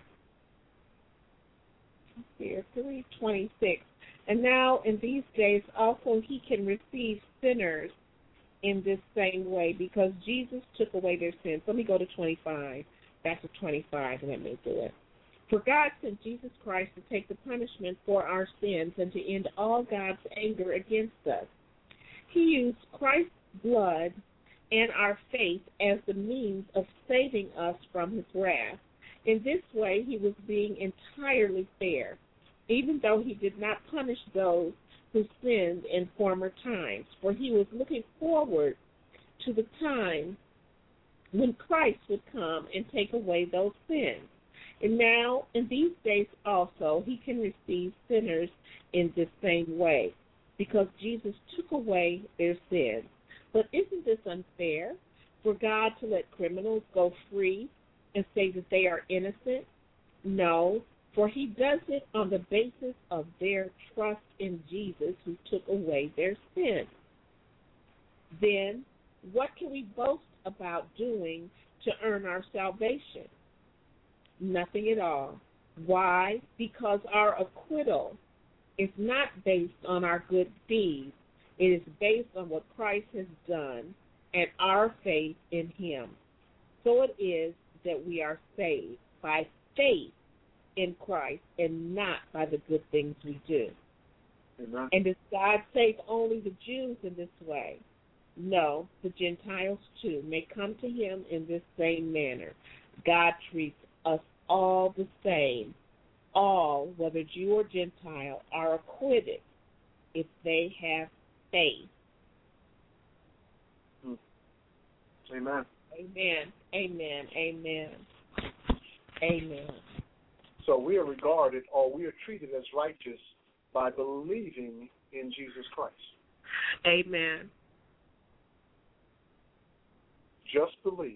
here, three twenty-six. "And now in these days also he can receive sinners in this same way, because Jesus took away their sins." Let me go to twenty-five. Back to twenty-five, and let me do it. "For God sent Jesus Christ to take the punishment for our sins and to end all God's anger against us. He used Christ's blood and our faith as the means of saving us from his wrath. In this way, he was being entirely fair, even though he did not punish those who sinned in former times, for he was looking forward to the time when Christ would come and take away those sins. And now, in these days also, he can receive sinners in this same way, because Jesus took away their sins. But isn't this unfair for God to let criminals go free and say that they are innocent? No, for he does it on the basis of their trust in Jesus, who took away their sins. Then, what can we boast about doing to earn our salvation? Nothing at all. Why? Because our acquittal is not based on our good deeds. It is based on what Christ has done and our faith in him. So it is that we are saved by faith in Christ and not by the good things we do. Amen. And does God save only the Jews in this way? No, the Gentiles too may come to him in this same manner. God treats us all the same. All, whether Jew or Gentile, are acquitted if they have faith. Hmm. Amen. Amen. Amen. Amen. Amen. So we are regarded, or we are treated as righteous by believing in Jesus Christ. Amen. Just believe.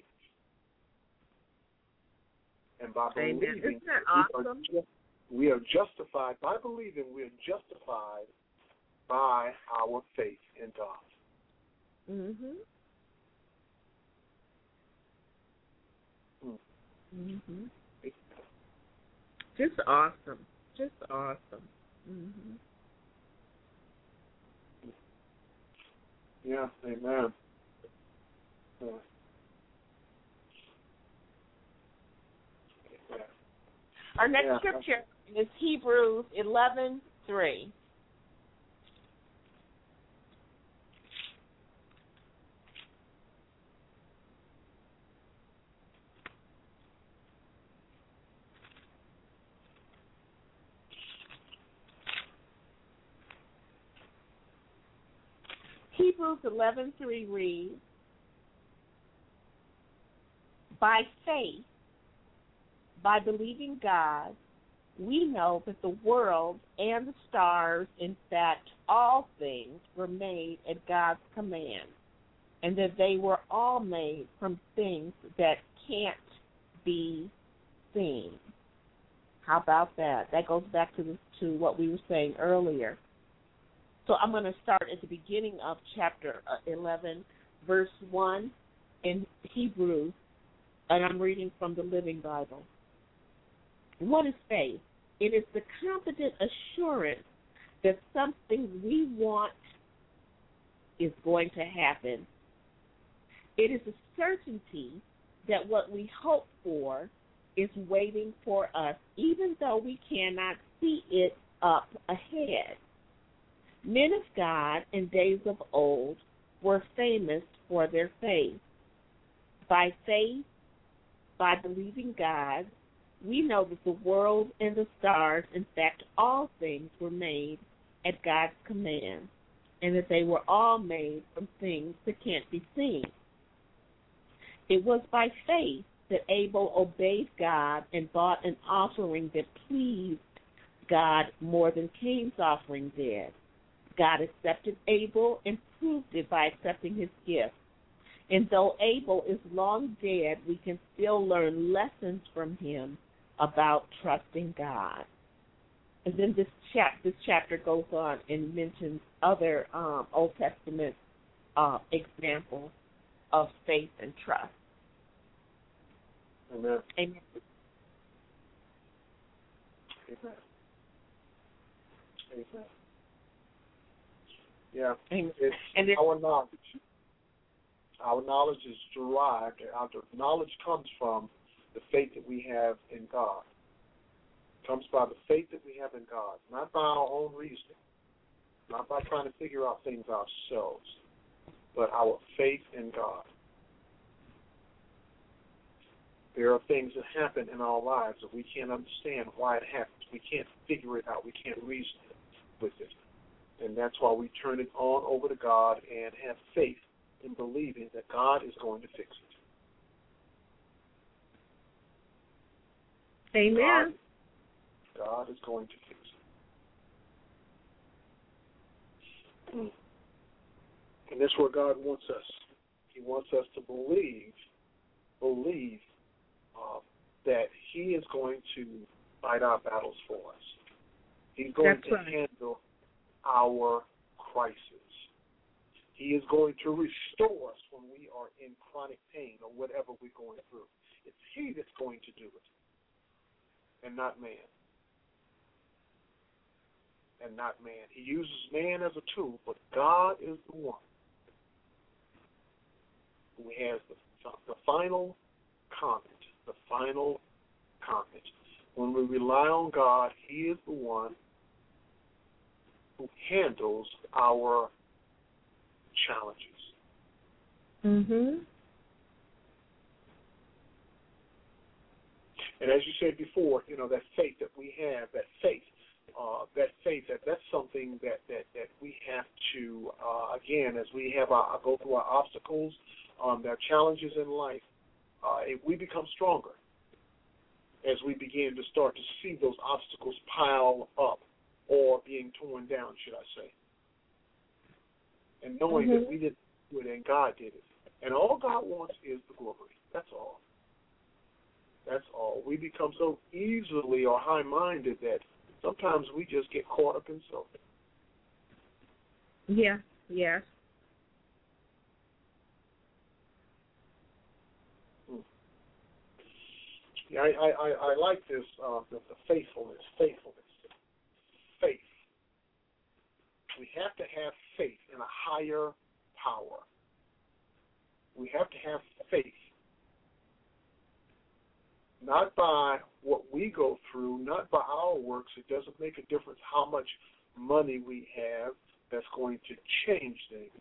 And by Amen. believing, Isn't that we, awesome? are just, we are justified. By believing, we are justified by our faith in God. Mhm. Mm. Mhm. Just awesome. Just awesome. Mhm. You Amen. Amen. Yeah. Our next Yeah. scripture is Hebrews eleven three. Hebrews eleven three reads, by faith, by believing God, we know that the world and the stars, in fact, all things, were made at God's command, and that they were all made from things that can't be seen. How about that? That goes back to the, to what we were saying earlier. So I'm going to start at the beginning of chapter eleven, verse one in Hebrews, and I'm reading from the Living Bible. What is faith? It is the confident assurance that something we want is going to happen. It is a certainty that what we hope for is waiting for us, even though we cannot see it up ahead. Men of God in days of old were famous for their faith. By faith, by believing God, we know that the world and the stars, in fact, all things were made at God's command, and that they were all made from things that can't be seen. It was by faith that Abel obeyed God and brought an offering that pleased God more than Cain's offering did. God accepted Abel and proved it by accepting his gift. And though Abel is long dead, we can still learn lessons from him about trusting God. And then this, chap- this chapter goes on and mentions other um, Old Testament uh, examples of faith and trust. Amen. Amen. Amen. Amen. Yeah. Amen. It's and it, our knowledge. Our knowledge is derived, our knowledge comes from the faith that we have in God. It comes by the faith that we have in God, not by our own reasoning, not by trying to figure out things ourselves, but our faith in God. There are things that happen in our lives that we can't understand why it happens. We can't figure it out. We can't reason with it. And that's why we turn it on over to God and have faith in believing that God is going to fix it. Amen. God, God is going to fix it. And that's where God wants us. He wants us to believe, believe uh, that He is going to fight our battles for us. He's going That's to right. handle our crisis. He is going to restore us when we are in chronic pain or whatever we're going through. It's He that's going to do it, and not man. And not man. He uses man as a tool, but God is the one who has the, the final comment, the final comment. When we rely on God, He is the one who handles our challenges. Mm-hmm. And as you said before, you know, that faith that we have, that faith, uh, that faith, that that's something that, that, that we have to, uh, again, as we have our, go through our obstacles, um, our challenges in life, uh, we become stronger as we begin to start to see those obstacles pile up or being torn down, should I say. And knowing mm-hmm. that we didn't do it and God did it. And all God wants is the glory. That's all. That's all. We become so easily or high-minded that sometimes we just get caught up in self. Yeah, yeah. Hmm. Yeah, I, I, I, I like this, uh, the, the faithfulness, faithfulness, faith. We have to have faith in a higher power. We have to have faith. Not by what we go through, not by our works. It doesn't make a difference how much money we have that's going to change things.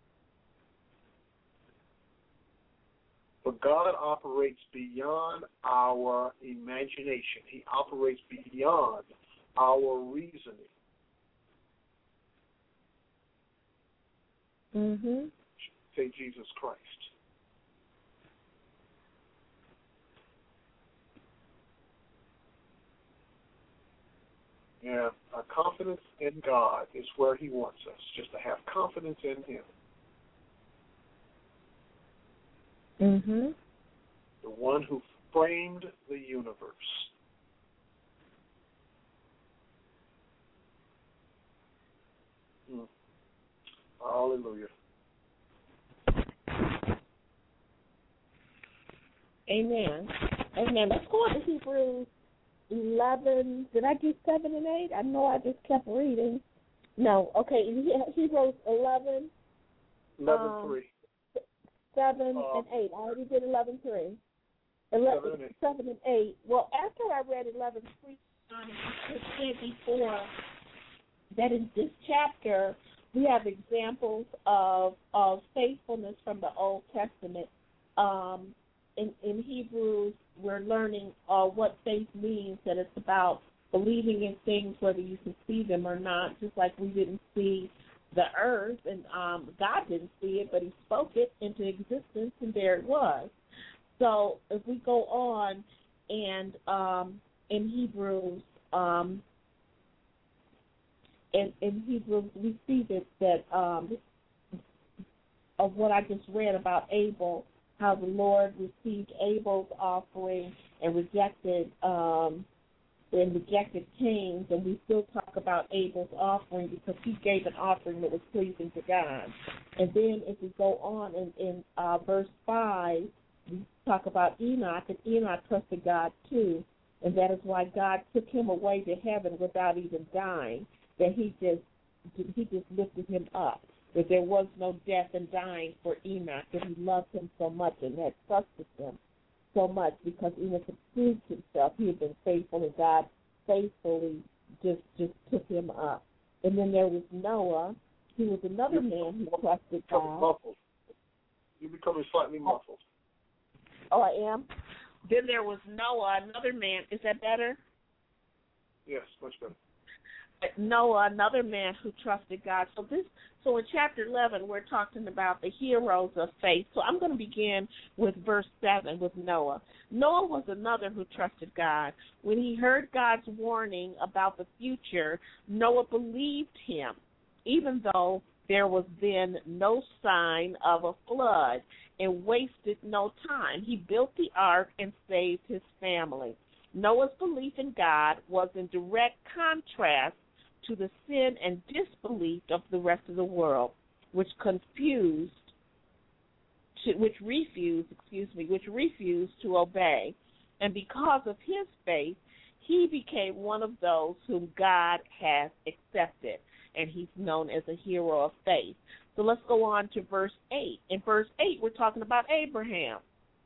But God operates beyond our imagination. He operates beyond our reasoning. Mm-hmm. Say Jesus Christ. Yeah, our confidence in God is where He wants us, just to have confidence in Him. Mm-hmm. The one who framed the universe. Hmm. Hallelujah. Amen. Amen. Let's go on to Hebrews eleven. Did I get seven and eight? I know I just kept reading. No. Okay. Hebrews eleven. Eleven um, three. Seven Uh, and eight. I already did eleven three. Eleven, seven and eight. seven and eight. Well, after I read eleven three, um, it said before that in this chapter we have examples of of faithfulness from the Old Testament. Um, in in Hebrews, we're learning uh, what faith means. That it's about believing in things whether you can see them or not. Just like we didn't see the earth, and um, God didn't see it, but He spoke it into existence, and there it was. So if we go on, and um, in Hebrews, um, in, in Hebrews, we see that that um, of what I just read about Abel, how the Lord received Abel's offering and rejected um, and rejected Cain's, and we still talk about Abel's offering because he gave an offering that was pleasing to God. And then if we go on in, in uh, verse five, we talk about Enoch, and Enoch trusted God too, and that is why God took him away to heaven without even dying, that he just he just lifted him up, that there was no death and dying for Enoch, that he loved him so much and had trusted him so much because Enoch had proved himself. He had been faithful, and God faithfully just just took him up. And then there was Noah. He was another man who trusted God. Muffled. You're becoming slightly muffled. Oh, I am? Then there was Noah, another man. Is that better? Yes, much better. Noah, another man who trusted God. So this, so in chapter eleven, we're talking about the heroes of faith. So I'm going to begin with verse seven with Noah. Noah was another who trusted God. When he heard God's warning about the future, Noah believed him, even though there was then no sign of a flood, and wasted no time. He built the ark and saved his family. Noah's belief in God was in direct contrast to the sin and disbelief of the rest of the world, which confused, to, which refused, excuse me, which refused to obey. And because of his faith, he became one of those whom God has accepted, and he's known as a hero of faith. So let's go on to verse eight. In verse eight, we're talking about Abraham.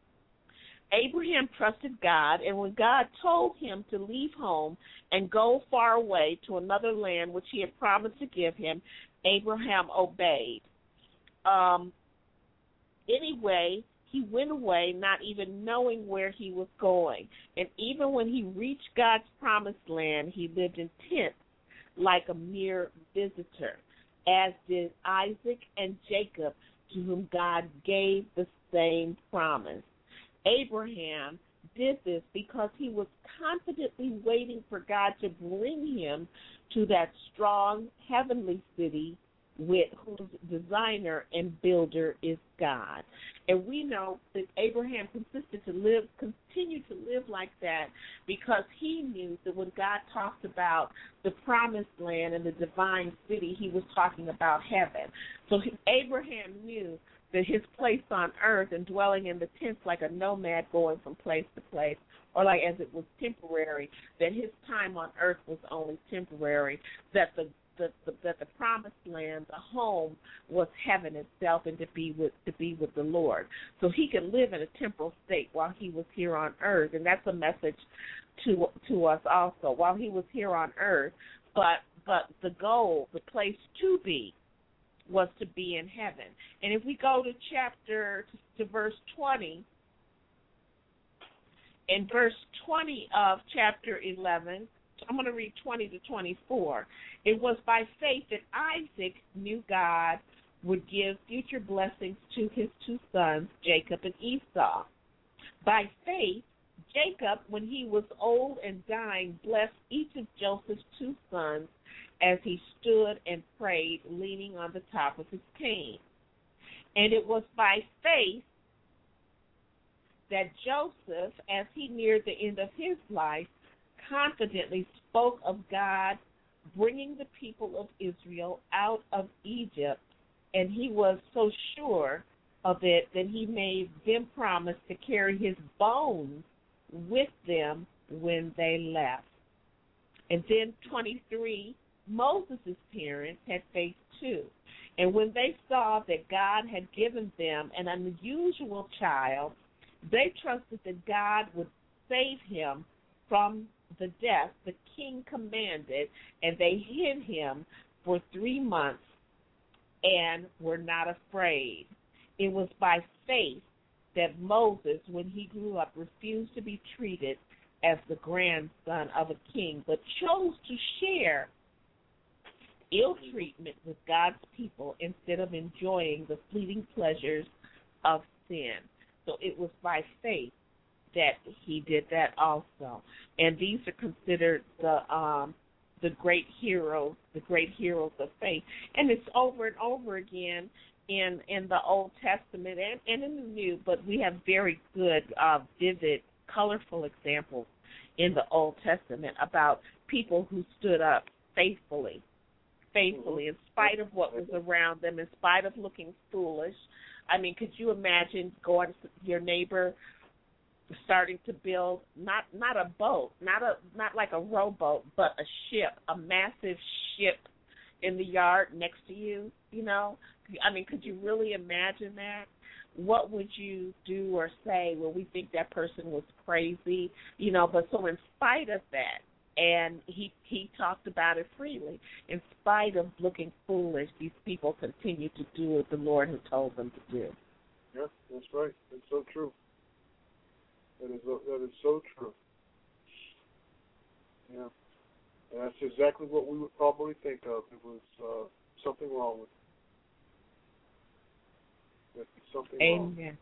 Abraham trusted God, and when God told him to leave home and go far away to another land which he had promised to give him, Abraham obeyed. Um, anyway, he went away not even knowing where he was going. And even when he reached God's promised land, he lived in tents like a mere visitor, as did Isaac and Jacob, to whom God gave the same promise. Abraham did this because he was confidently waiting for God to bring him to that strong heavenly city with whose designer and builder is God. And we know that Abraham consisted to live, continued to live like that because he knew that when God talked about the promised land and the divine city, he was talking about heaven. So Abraham knew that his place on earth and dwelling in the tents like a nomad going from place to place, or like as it was temporary, that his time on earth was only temporary, that the the, the that the promised land, the home, was heaven itself, and to be with to be with the Lord. So he could live in a temporal state while he was here on earth, and that's a message to to us also. While he was here on earth, but but the goal, the place to be, was to be in heaven. And if we go to chapter to verse twenty, in verse twenty of chapter eleven. I'm going to read twenty to twenty-four. It was by faith that Isaac knew God would give future blessings to his two sons, Jacob and Esau. By faith, Jacob, when he was old and dying, blessed each of Joseph's two sons as he stood and prayed, leaning on the top of his cane. And it was by faith that Joseph, as he neared the end of his life, confidently spoke of God bringing the people of Israel out of Egypt, and he was so sure of it that he made them promise to carry his bones with them when they left. And then twenty-three, Moses' parents had faith too, and when they saw that God had given them an unusual child, they trusted that God would save him from the death the king commanded, and they hid him for three months and were not afraid. It was by faith that Moses, when he grew up, refused to be treated as the grandson of a king, but chose to share ill treatment with God's people instead of enjoying the fleeting pleasures of sin. So it was by faith that he did that also. And these are considered the um, the great heroes, the great heroes of faith. And it's over and over again in in the Old Testament and, and in the New, but we have very good, uh, vivid, colorful examples in the Old Testament about people who stood up faithfully, faithfully, in spite of what was around them, in spite of looking foolish. I mean, could you imagine going to your neighbor starting to build not not a boat, not a not like a rowboat, but a ship, a massive ship in the yard next to you, you know? I mean, could you really imagine that? What would you do or say? Well, we think that person was crazy, you know, but so in spite of that, and he he talked about it freely, in spite of looking foolish, these people continue to do what the Lord had told them to do. Yeah, that's right. That's so true. That is that is so true. Yeah, and that's exactly what we would probably think of. It was uh, something wrong with it. Something Amen. wrong.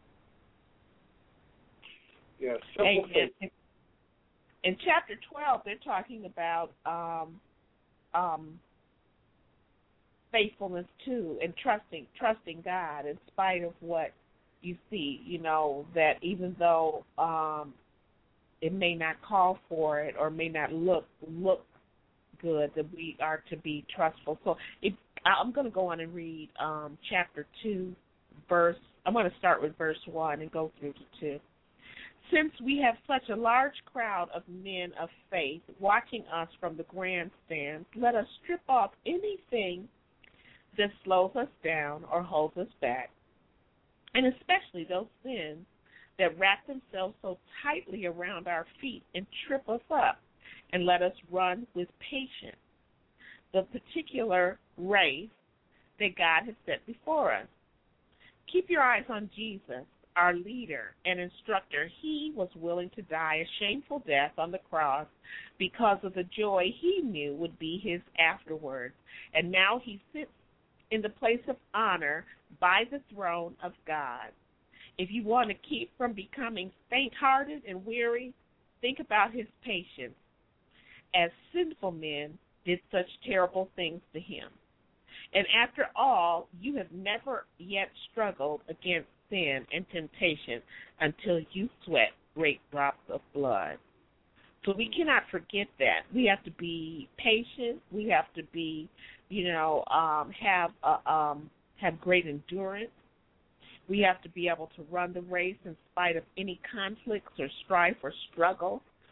Yeah, simple Amen. faith. In chapter twelve, they're talking about um, um, faithfulness too, and trusting trusting God in spite of what you see, you know, that even though um, it may not call for it or may not look look good, that we are to be trustful. So it, I'm going to go on and read um, chapter two, verse. I'm going to start with verse one and go through to two. Since we have such a large crowd of men of faith watching us from the grandstand, let us strip off anything that slows us down or holds us back, and especially those sins that wrap themselves so tightly around our feet and trip us up, and let us run with patience the particular race that God has set before us. Keep your eyes on Jesus, our leader and instructor. He was willing to die a shameful death on the cross because of the joy he knew would be his afterwards, and now he sits in the place of honor by the throne of God. If you want to keep from becoming faint-hearted and weary, think about his patience, as sinful men did such terrible things to him. And after all, you have never yet struggled against sin and temptation until you sweat great drops of blood. So we cannot forget that. We have to be patient. We have to be, you know, um, have a, um, have great endurance. We have to be able to run the race in spite of any conflicts or strife or struggle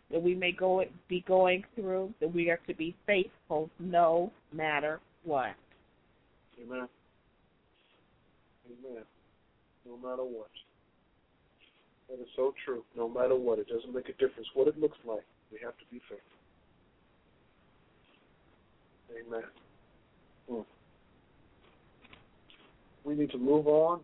that we may go be going through, that we are to be faithful no matter what. Amen. Amen. No matter what. That is so true. No matter what. It doesn't make a difference what it looks like. We have to be faithful. Amen. Hmm. We need to move on.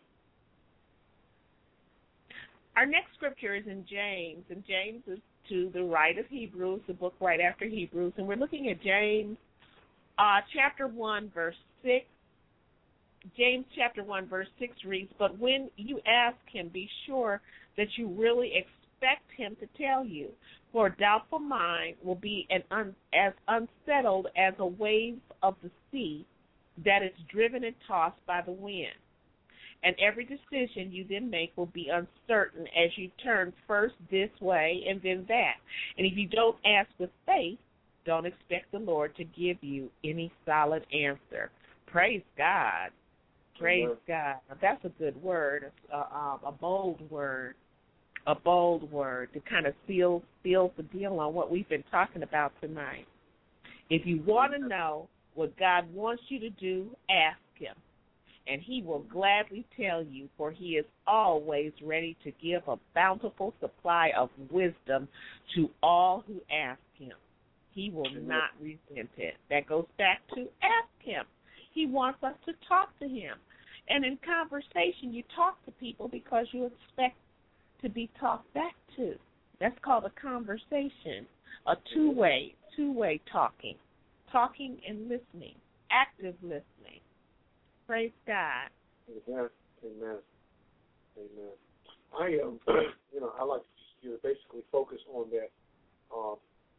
Our next scripture is in James, and James is to the right of Hebrews, the book right after Hebrews, and we're looking at James uh, chapter one, verse six. James chapter one, verse six reads, "But when you ask him, be sure that you really expect him to tell you, for a doubtful mind will be an un- as unsettled as a wave of the sea that is driven and tossed by the wind. And every decision you then make will be uncertain as you turn first this way and then that. And if you don't ask with faith, don't expect the Lord to give you any solid answer." Praise God. Praise Amen. God. Now, that's a good word, a, a, a bold word, a bold word to kind of seal, seal the deal on what we've been talking about tonight. If you want to know what God wants you to do, ask him, and he will gladly tell you, for he is always ready to give a bountiful supply of wisdom to all who ask him. He will not resent it. That goes back to ask him. He wants us to talk to him. And in conversation, you talk to people because you expect to be talked back to. That's called a conversation, a two-way, two-way talking, talking and listening, active listening. Praise God. Amen. Amen. Amen. I am, you know, I like to just, you know, basically focus on that, um,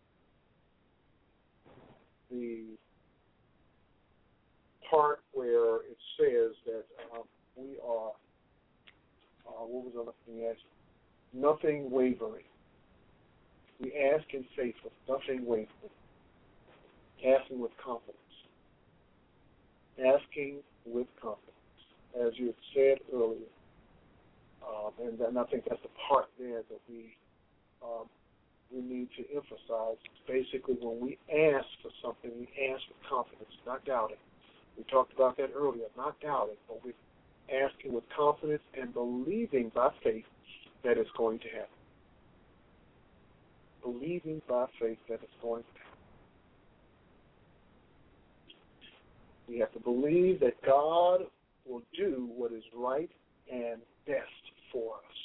the part where it says that um, we are, uh, what was I looking at? Nothing wavering. We ask in faith with nothing wavering. Asking with confidence. Asking with confidence, as you had said earlier. Um, and, and I think that's the part there that we um, we need to emphasize. Basically, when we ask for something, we ask with confidence, not doubting. We talked about that earlier, not doubting, but we're asking with confidence and believing by faith that it's going to happen. Believing by faith that it's going to happen. We have to believe that God will do what is right and best for us.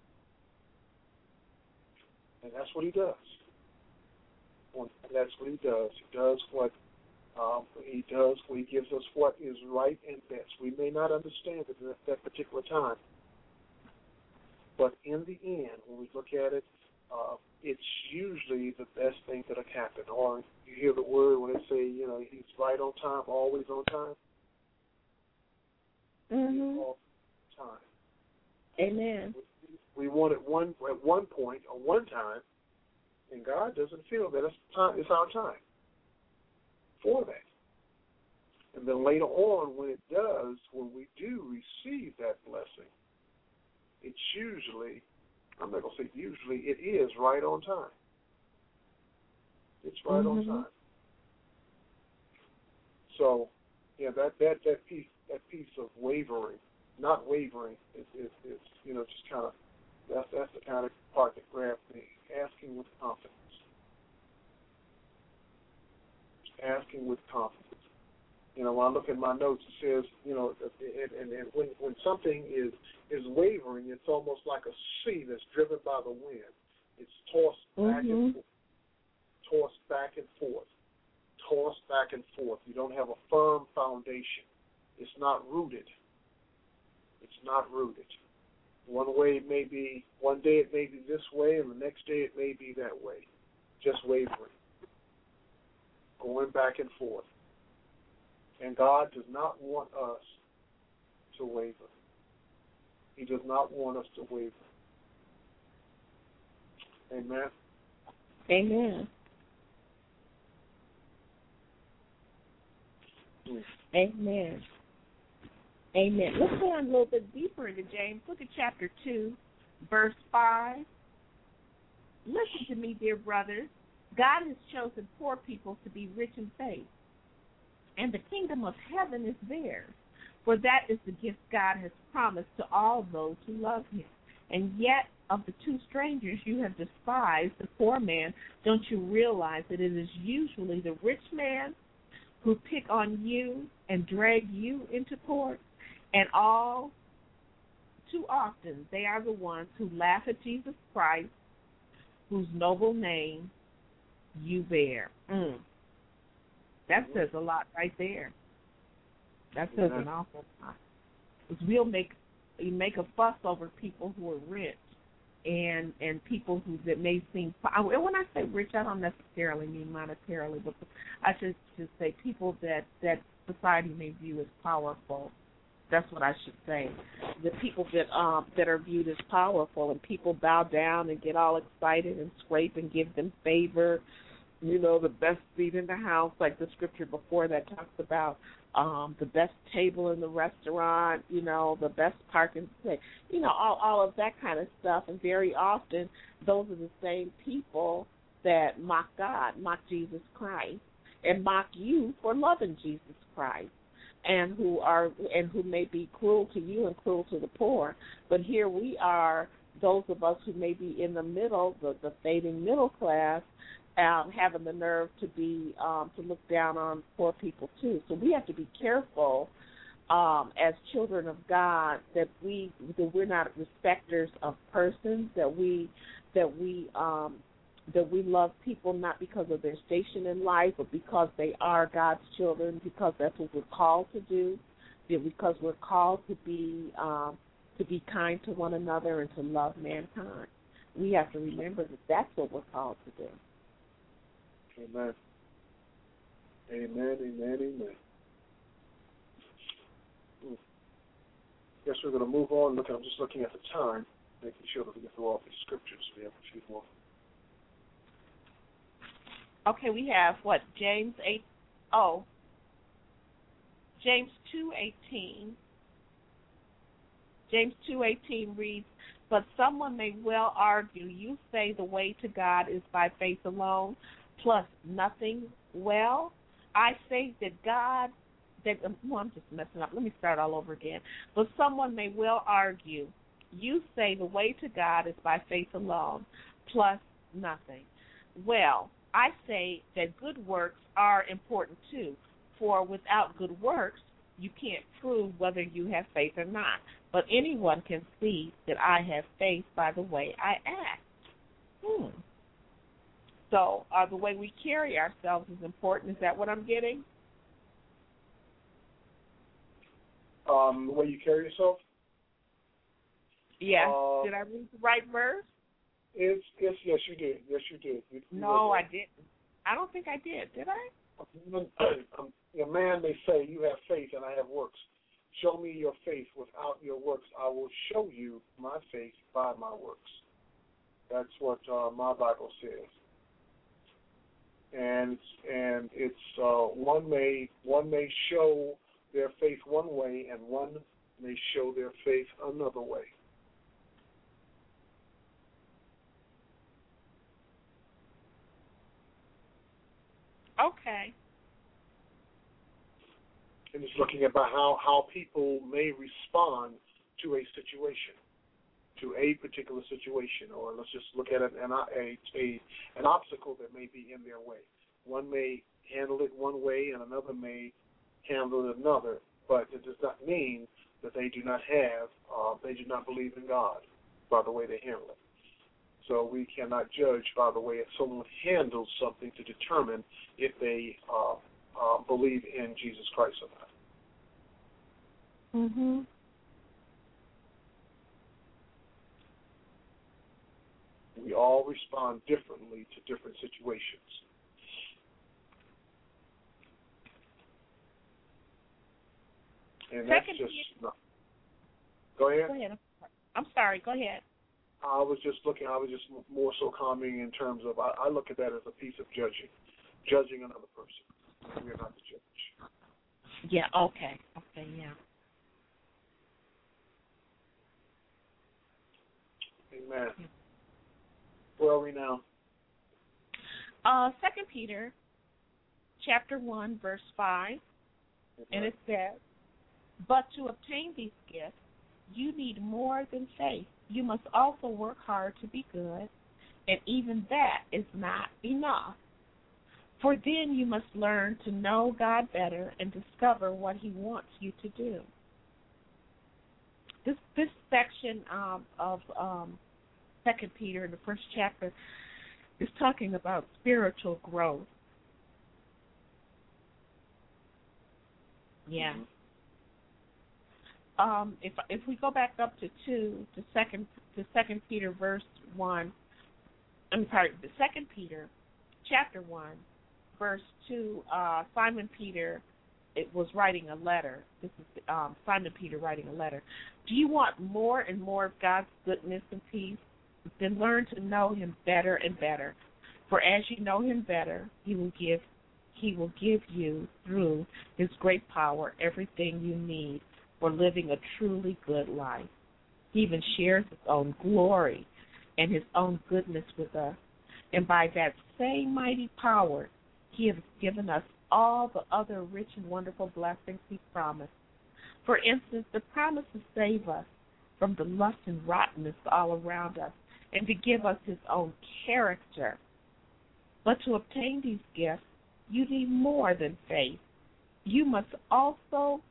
And that's what he does. That's what he does. He does what um, he does. He gives us what is right and best. We may not understand it at that particular time, but in the end, when we look at it, uh, it's usually the best thing that have happened. Or you hear the word when they say, you know, he's right on time, always on time. Mm-hmm. All time. Amen. We want it one at one point or one time, and God doesn't feel that it's time. It's our time for that. And then later on, when it does, when we do receive that blessing, it's usually, I'm not going to say usually, it is right on time. It's right mm-hmm. on time. So, yeah, that, that, that piece that piece of wavering, not wavering, is, is, is you know, just kind of, that's, that's the kind of part that grabs me. Asking with confidence. Asking with confidence. You know, when I look at my notes, it says, you know, and, and, and when, when something is, is wavering, it's almost like a sea that's driven by the wind. It's tossed back mm-hmm. and forth. Tossed back and forth. Tossed back and forth. You don't have a firm foundation. It's not rooted. It's not rooted. One way it may be, one day it may be this way, and the next day it may be that way. Just wavering. Going back and forth. And God does not want us to waver. He does not want us to waver. Amen? Amen. Hmm. Amen. Amen. Let's go on a little bit deeper into James. Look at chapter two, verse five. Listen to me, dear brothers. God has chosen poor people to be rich in faith, and the kingdom of heaven is theirs. For that is the gift God has promised to all those who love him. And yet, of the two strangers you have despised, the poor man, don't you realize that it is usually the rich man who pick on you and drag you into court? And all too often, they are the ones who laugh at Jesus Christ, whose noble name you bear. Mm. That says a lot right there. That says an awful lot. Because we'll make you make a fuss over people who are rich, and and people who that may seem. And when I say rich, I don't necessarily mean monetarily, but I should should say people that that society may view as powerful. That's what I should say. The people that um that are viewed as powerful, and people bow down and get all excited and scrape and give them favor. You know, the best seat in the house, like the scripture before that talks about um, the best table in the restaurant, you know, the best parking place, you know, all, all of that kind of stuff. And very often those are the same people that mock God, mock Jesus Christ, and mock you for loving Jesus Christ, and who are and who may be cruel to you and cruel to the poor. But here we are, those of us who may be in the middle, the, the fading middle class, Um, having the nerve to be um, to look down on poor people too. So we have to be careful um, as children of God that we that we're not respecters of persons, that we that we um, that we love people not because of their station in life, but because they are God's children, because that's what we're called to do, because we're called to be um, to be kind to one another and to love mankind. We have to remember that that's what we're called to do. Amen. Amen, amen, amen. Guess we're going to move on. Look, I'm just looking at the time, making sure that we get through all these scriptures. We have a few more. Okay, we have, what, James eight? Oh, James two eighteen. James two eighteen reads, but someone may well argue, you say the way to God is by faith alone, plus nothing. Well, I say that God, that, well, I'm just messing up. Let me start all over again. But someone may well argue, you say the way to God is by faith alone, plus nothing. Well, I say that good works are important too, for without good works, you can't prove whether you have faith or not. But anyone can see that I have faith by the way I act. Hmm. So uh, the way we carry ourselves is important. Is that what I'm getting? Um, the way you carry yourself? Yes. Uh, did I read the right verse? It's, it's, yes, you did. Yes, you did. You, you no, I didn't. I don't think I did. Did I? A man may say, you have faith and I have works. Show me your faith without your works. I will show you my faith by my works. That's what uh, my Bible says. And and it's uh, one may one may show their faith one way, and one may show their faith another way. Okay. And it's looking at how how people may respond to a situation, to a particular situation, or let's just look at it, an, a, a, an obstacle that may be in their way. One may handle it one way and another may handle it another, but it does not mean that they do not have, uh, they do not believe in God by the way they handle it. So we cannot judge by the way someone handles something to determine if they uh, uh, believe in Jesus Christ or not. Mm-hmm. We all respond differently to different situations. And that's Second just Peter, no. Go ahead. Go ahead. I'm sorry. Go ahead. I was just looking. I was just more so commenting in terms of. I, I look at that as a piece of judging, judging another person. We are not the judge. Yeah. Okay. Okay. Yeah. Amen. Well, where are we now? Uh, Second Peter, chapter one, verse five, mm-hmm. and it says, "But to obtain these gifts, you need more than faith. You must also work hard to be good, and even that is not enough. For then you must learn to know God better and discover what He wants you to do." This this section um, of um, Second Peter in the first chapter is talking about spiritual growth. Yeah. Um, if if we go back up to two to second to Second Peter verse one, I'm sorry, the Second Peter chapter one. Verse two, uh, Simon Peter, it was writing a letter. This is um, Simon Peter writing a letter. "Do you want more and more of God's goodness and peace? Then learn to know Him better and better. For as you know Him better, He will give He will give you through His great power everything you need for living a truly good life. He even shares His own glory and His own goodness with us, and by that same mighty power, He has given us all the other rich and wonderful blessings He promised. For instance, the promise to save us from the lust and rottenness all around us, and to give us His own character. But to obtain these gifts, you need more than faith. You must also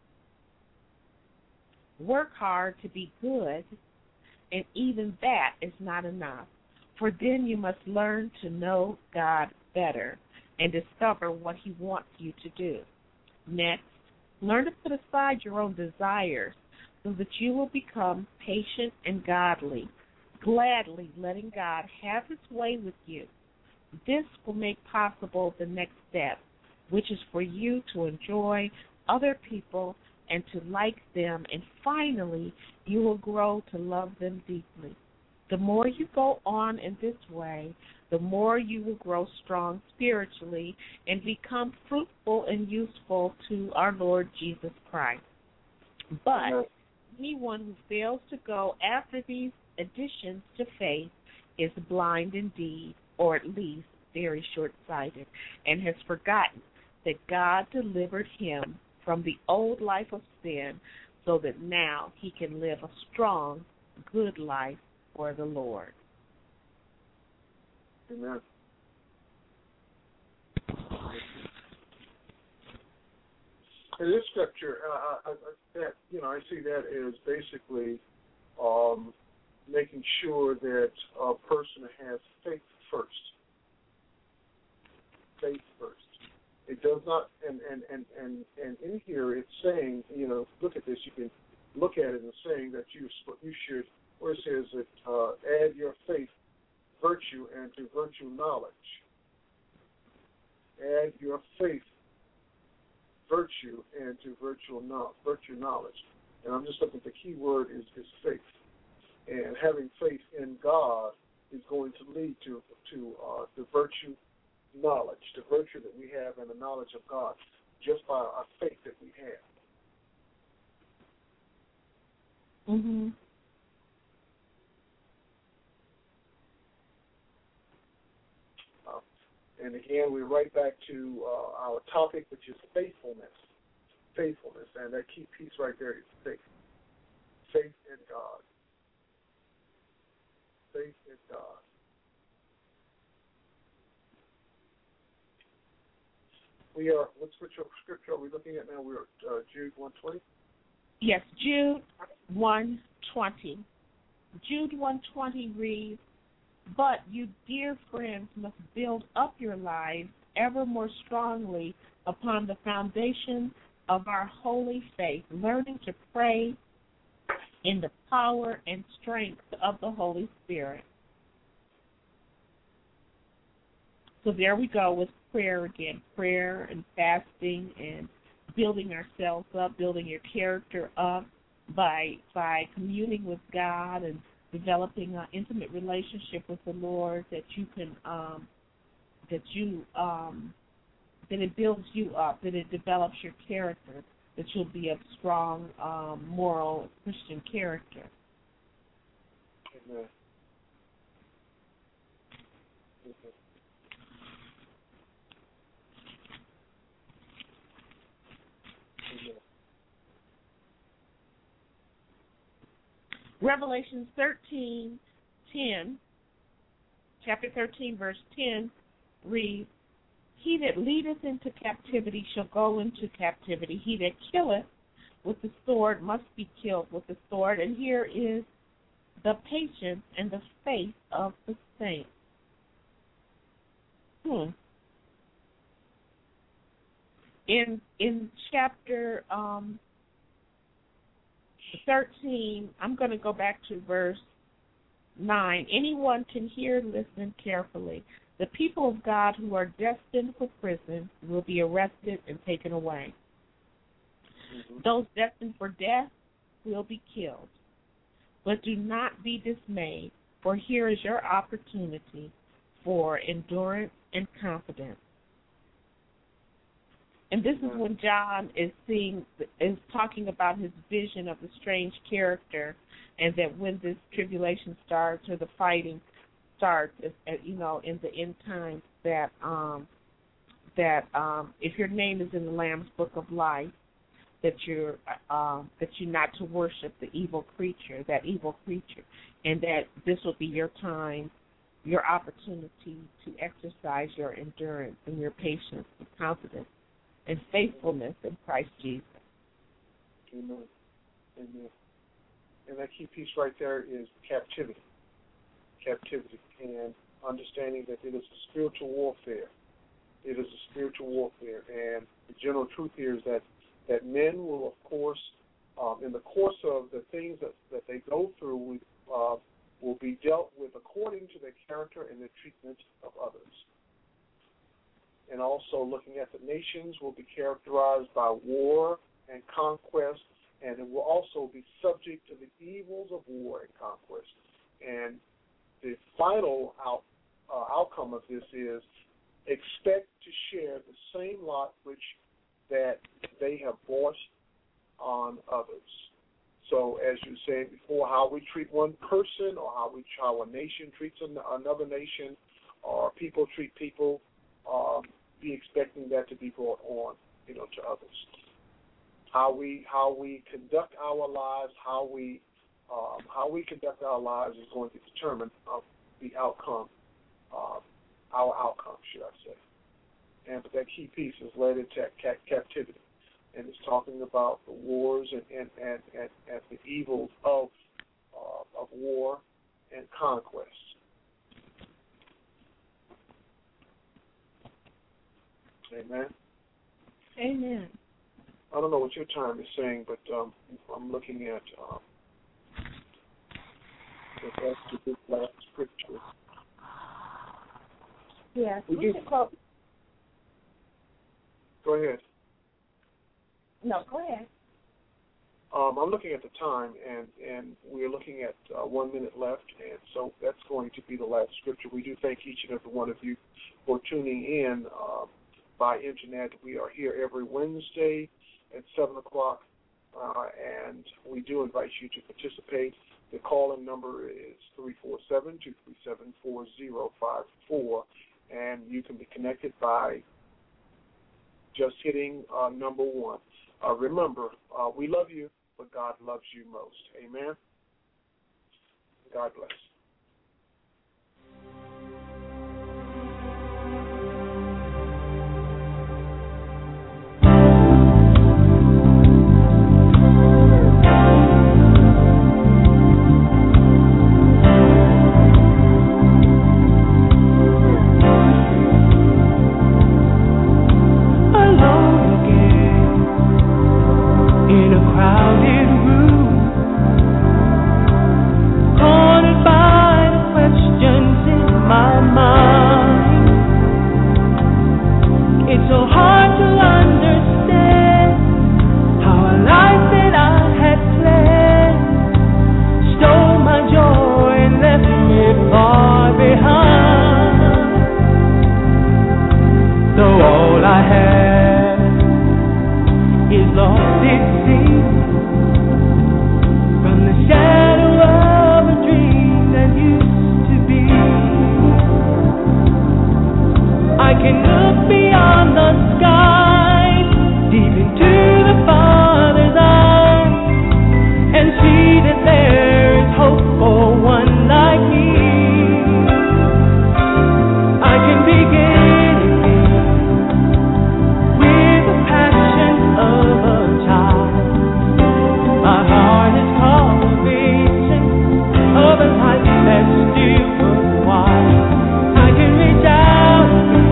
work hard to be good, and even that is not enough. For then you must learn to know God better and discover what He wants you to do. Next, learn to put aside your own desires so that you will become patient and godly, gladly letting God have His way with you. This will make possible the next step, which is for you to enjoy other people and to like them, and finally, you will grow to love them deeply. The more you go on in this way, the more you will grow strong spiritually and become fruitful and useful to our Lord Jesus Christ. But anyone who fails to go after these additions to faith is blind indeed, or at least very short-sighted, and has forgotten that God delivered him from the old life of sin so that now he can live a strong, good life for the Lord. Amen. In this scripture, uh, I, I, that you know, I see that as basically um, making sure that a person has faith first. Faith first. It does not, and and, and, and, and in here it's saying, you know, look at this. You can look at it and saying that you you should, where it says that uh, add your faith, virtue, and to virtue knowledge. Add your faith, virtue, and to virtue knowledge. Virtue knowledge. And I'm just looking at the key word is, is faith. And having faith in God is going to lead to to uh, the virtue knowledge, the virtue that we have and the knowledge of God, just by our faith that we have. Mhm. Uh, and again, we're right back to uh, our topic, which is faithfulness. Faithfulness, and that key piece right there is faith. Faith in God. Faith in God. We are, what scripture are we looking at now? We're at uh, Jude one twenty? Yes, Jude one twenty. Jude one twenty reads, "But you, dear friends, must build up your lives ever more strongly upon the foundation of our holy faith, learning to pray in the power and strength of the Holy Spirit." So there we go with prayer again, prayer and fasting and building ourselves up, building your character up by by communing with God and developing an intimate relationship with the Lord, that you can um, that you um, that it builds you up, that it develops your character, that you'll be a strong, um, moral Christian character. Amen. Revelation thirteen ten, chapter thirteen, verse ten reads, He that leadeth into captivity shall go into captivity. He that killeth with the sword must be killed with the sword. And here is the patience and the faith of the saints. Hmm. In in chapter um, thirteen, I'm going to go back to verse nine. Anyone can hear, listen carefully. The people of God who are destined for prison will be arrested and taken away. Mm-hmm. Those destined for death will be killed. But do not be dismayed, for here is your opportunity for endurance and confidence. And this is when John is seeing, is talking about his vision of the strange character, and that when this tribulation starts or the fighting starts, you know, in the end times, that um, that um, if your name is in the Lamb's Book of Life, that you're uh, that you're not to worship the evil creature, that evil creature, and that this will be your time, your opportunity to exercise your endurance and your patience and confidence and faithfulness in Christ Jesus. Amen. Amen. And that key piece right there is captivity. Captivity and understanding that it is a spiritual warfare. It is a spiritual warfare. And the general truth here is that, that men will, of course, um, in the course of the things that, that they go through, uh, will be dealt with according to their character and their treatment of others. And also looking at the nations will be characterized by war and conquest, and it will also be subject to the evils of war and conquest. And the final out, uh, outcome of this is expect to share the same lot which that they have brought on others. So as you said before, how we treat one person or how we how a nation treats another nation or people treat people, um, be expecting that to be brought on, you know, to others. How we how we conduct our lives, how we um, how we conduct our lives is going to determine uh, the outcome, uh, our outcome, should I say? And but that key piece is led into ca- captivity, and it's talking about the wars and and, and, and, and the evils of uh, of war and conquest. Amen. Amen. I don't know what your time is saying, but um, I'm looking at um, that's the last scripture. Yes. We We do. should close. Go ahead. No, go ahead. Um, I'm looking at the time, and, and we're looking at uh, one minute left, and so that's going to be the last scripture. We do thank each and every one of you for tuning in uh, by internet. We are here every Wednesday at seven o'clock, uh, and we do invite you to participate. The call-in number is three four seven, two three seven, four zero five four, and you can be connected by just hitting uh, number one. Uh, remember, uh, we love you, but God loves you most. Amen? God bless. From the shadow of a dream that used to be. I can look beyond the sky, deep into the Father's eyes, and see that there is hope for one like me. I can begin with the passion of a child. My heart is called a vision of a life that's still worthwhile. I can reach out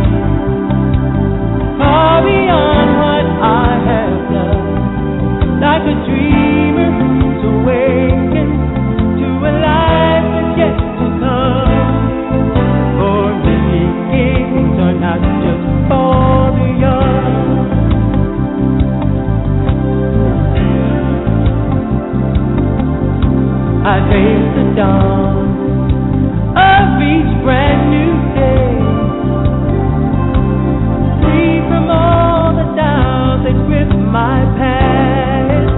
far beyond what I have done, like a dreamer who's awakened to a life that's yet to come. For beginnings are not just for the young. I taste the dawn of each brand new day, free from all the doubts that grip my past.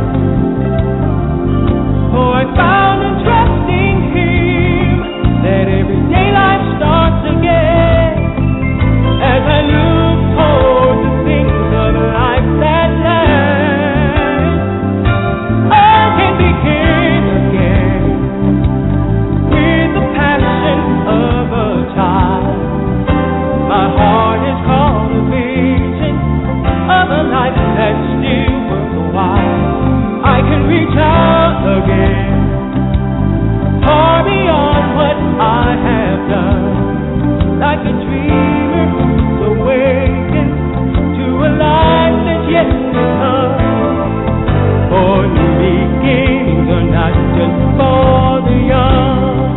For I found in trusting Him that everyday life starts again, as I look toward the things of life that last. I can begin again with the passion of a child. My heart is called a vision of a life that's still worthwhile. I can reach out again, far beyond what I have done, like a dreamer who's awakened to a life that's yet to come. For new beginnings are not just for the young.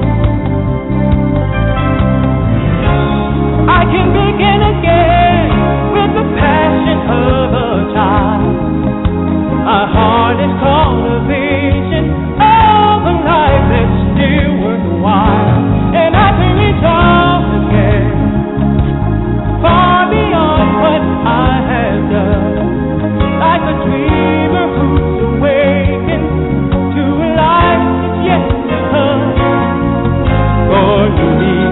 I can begin again with the passion of a child. My heart is called a vision of a life that's still worthwhile. And I can reach out again, far beyond what I have done, like a dreamer who's awakened to a life that's yet to come. For new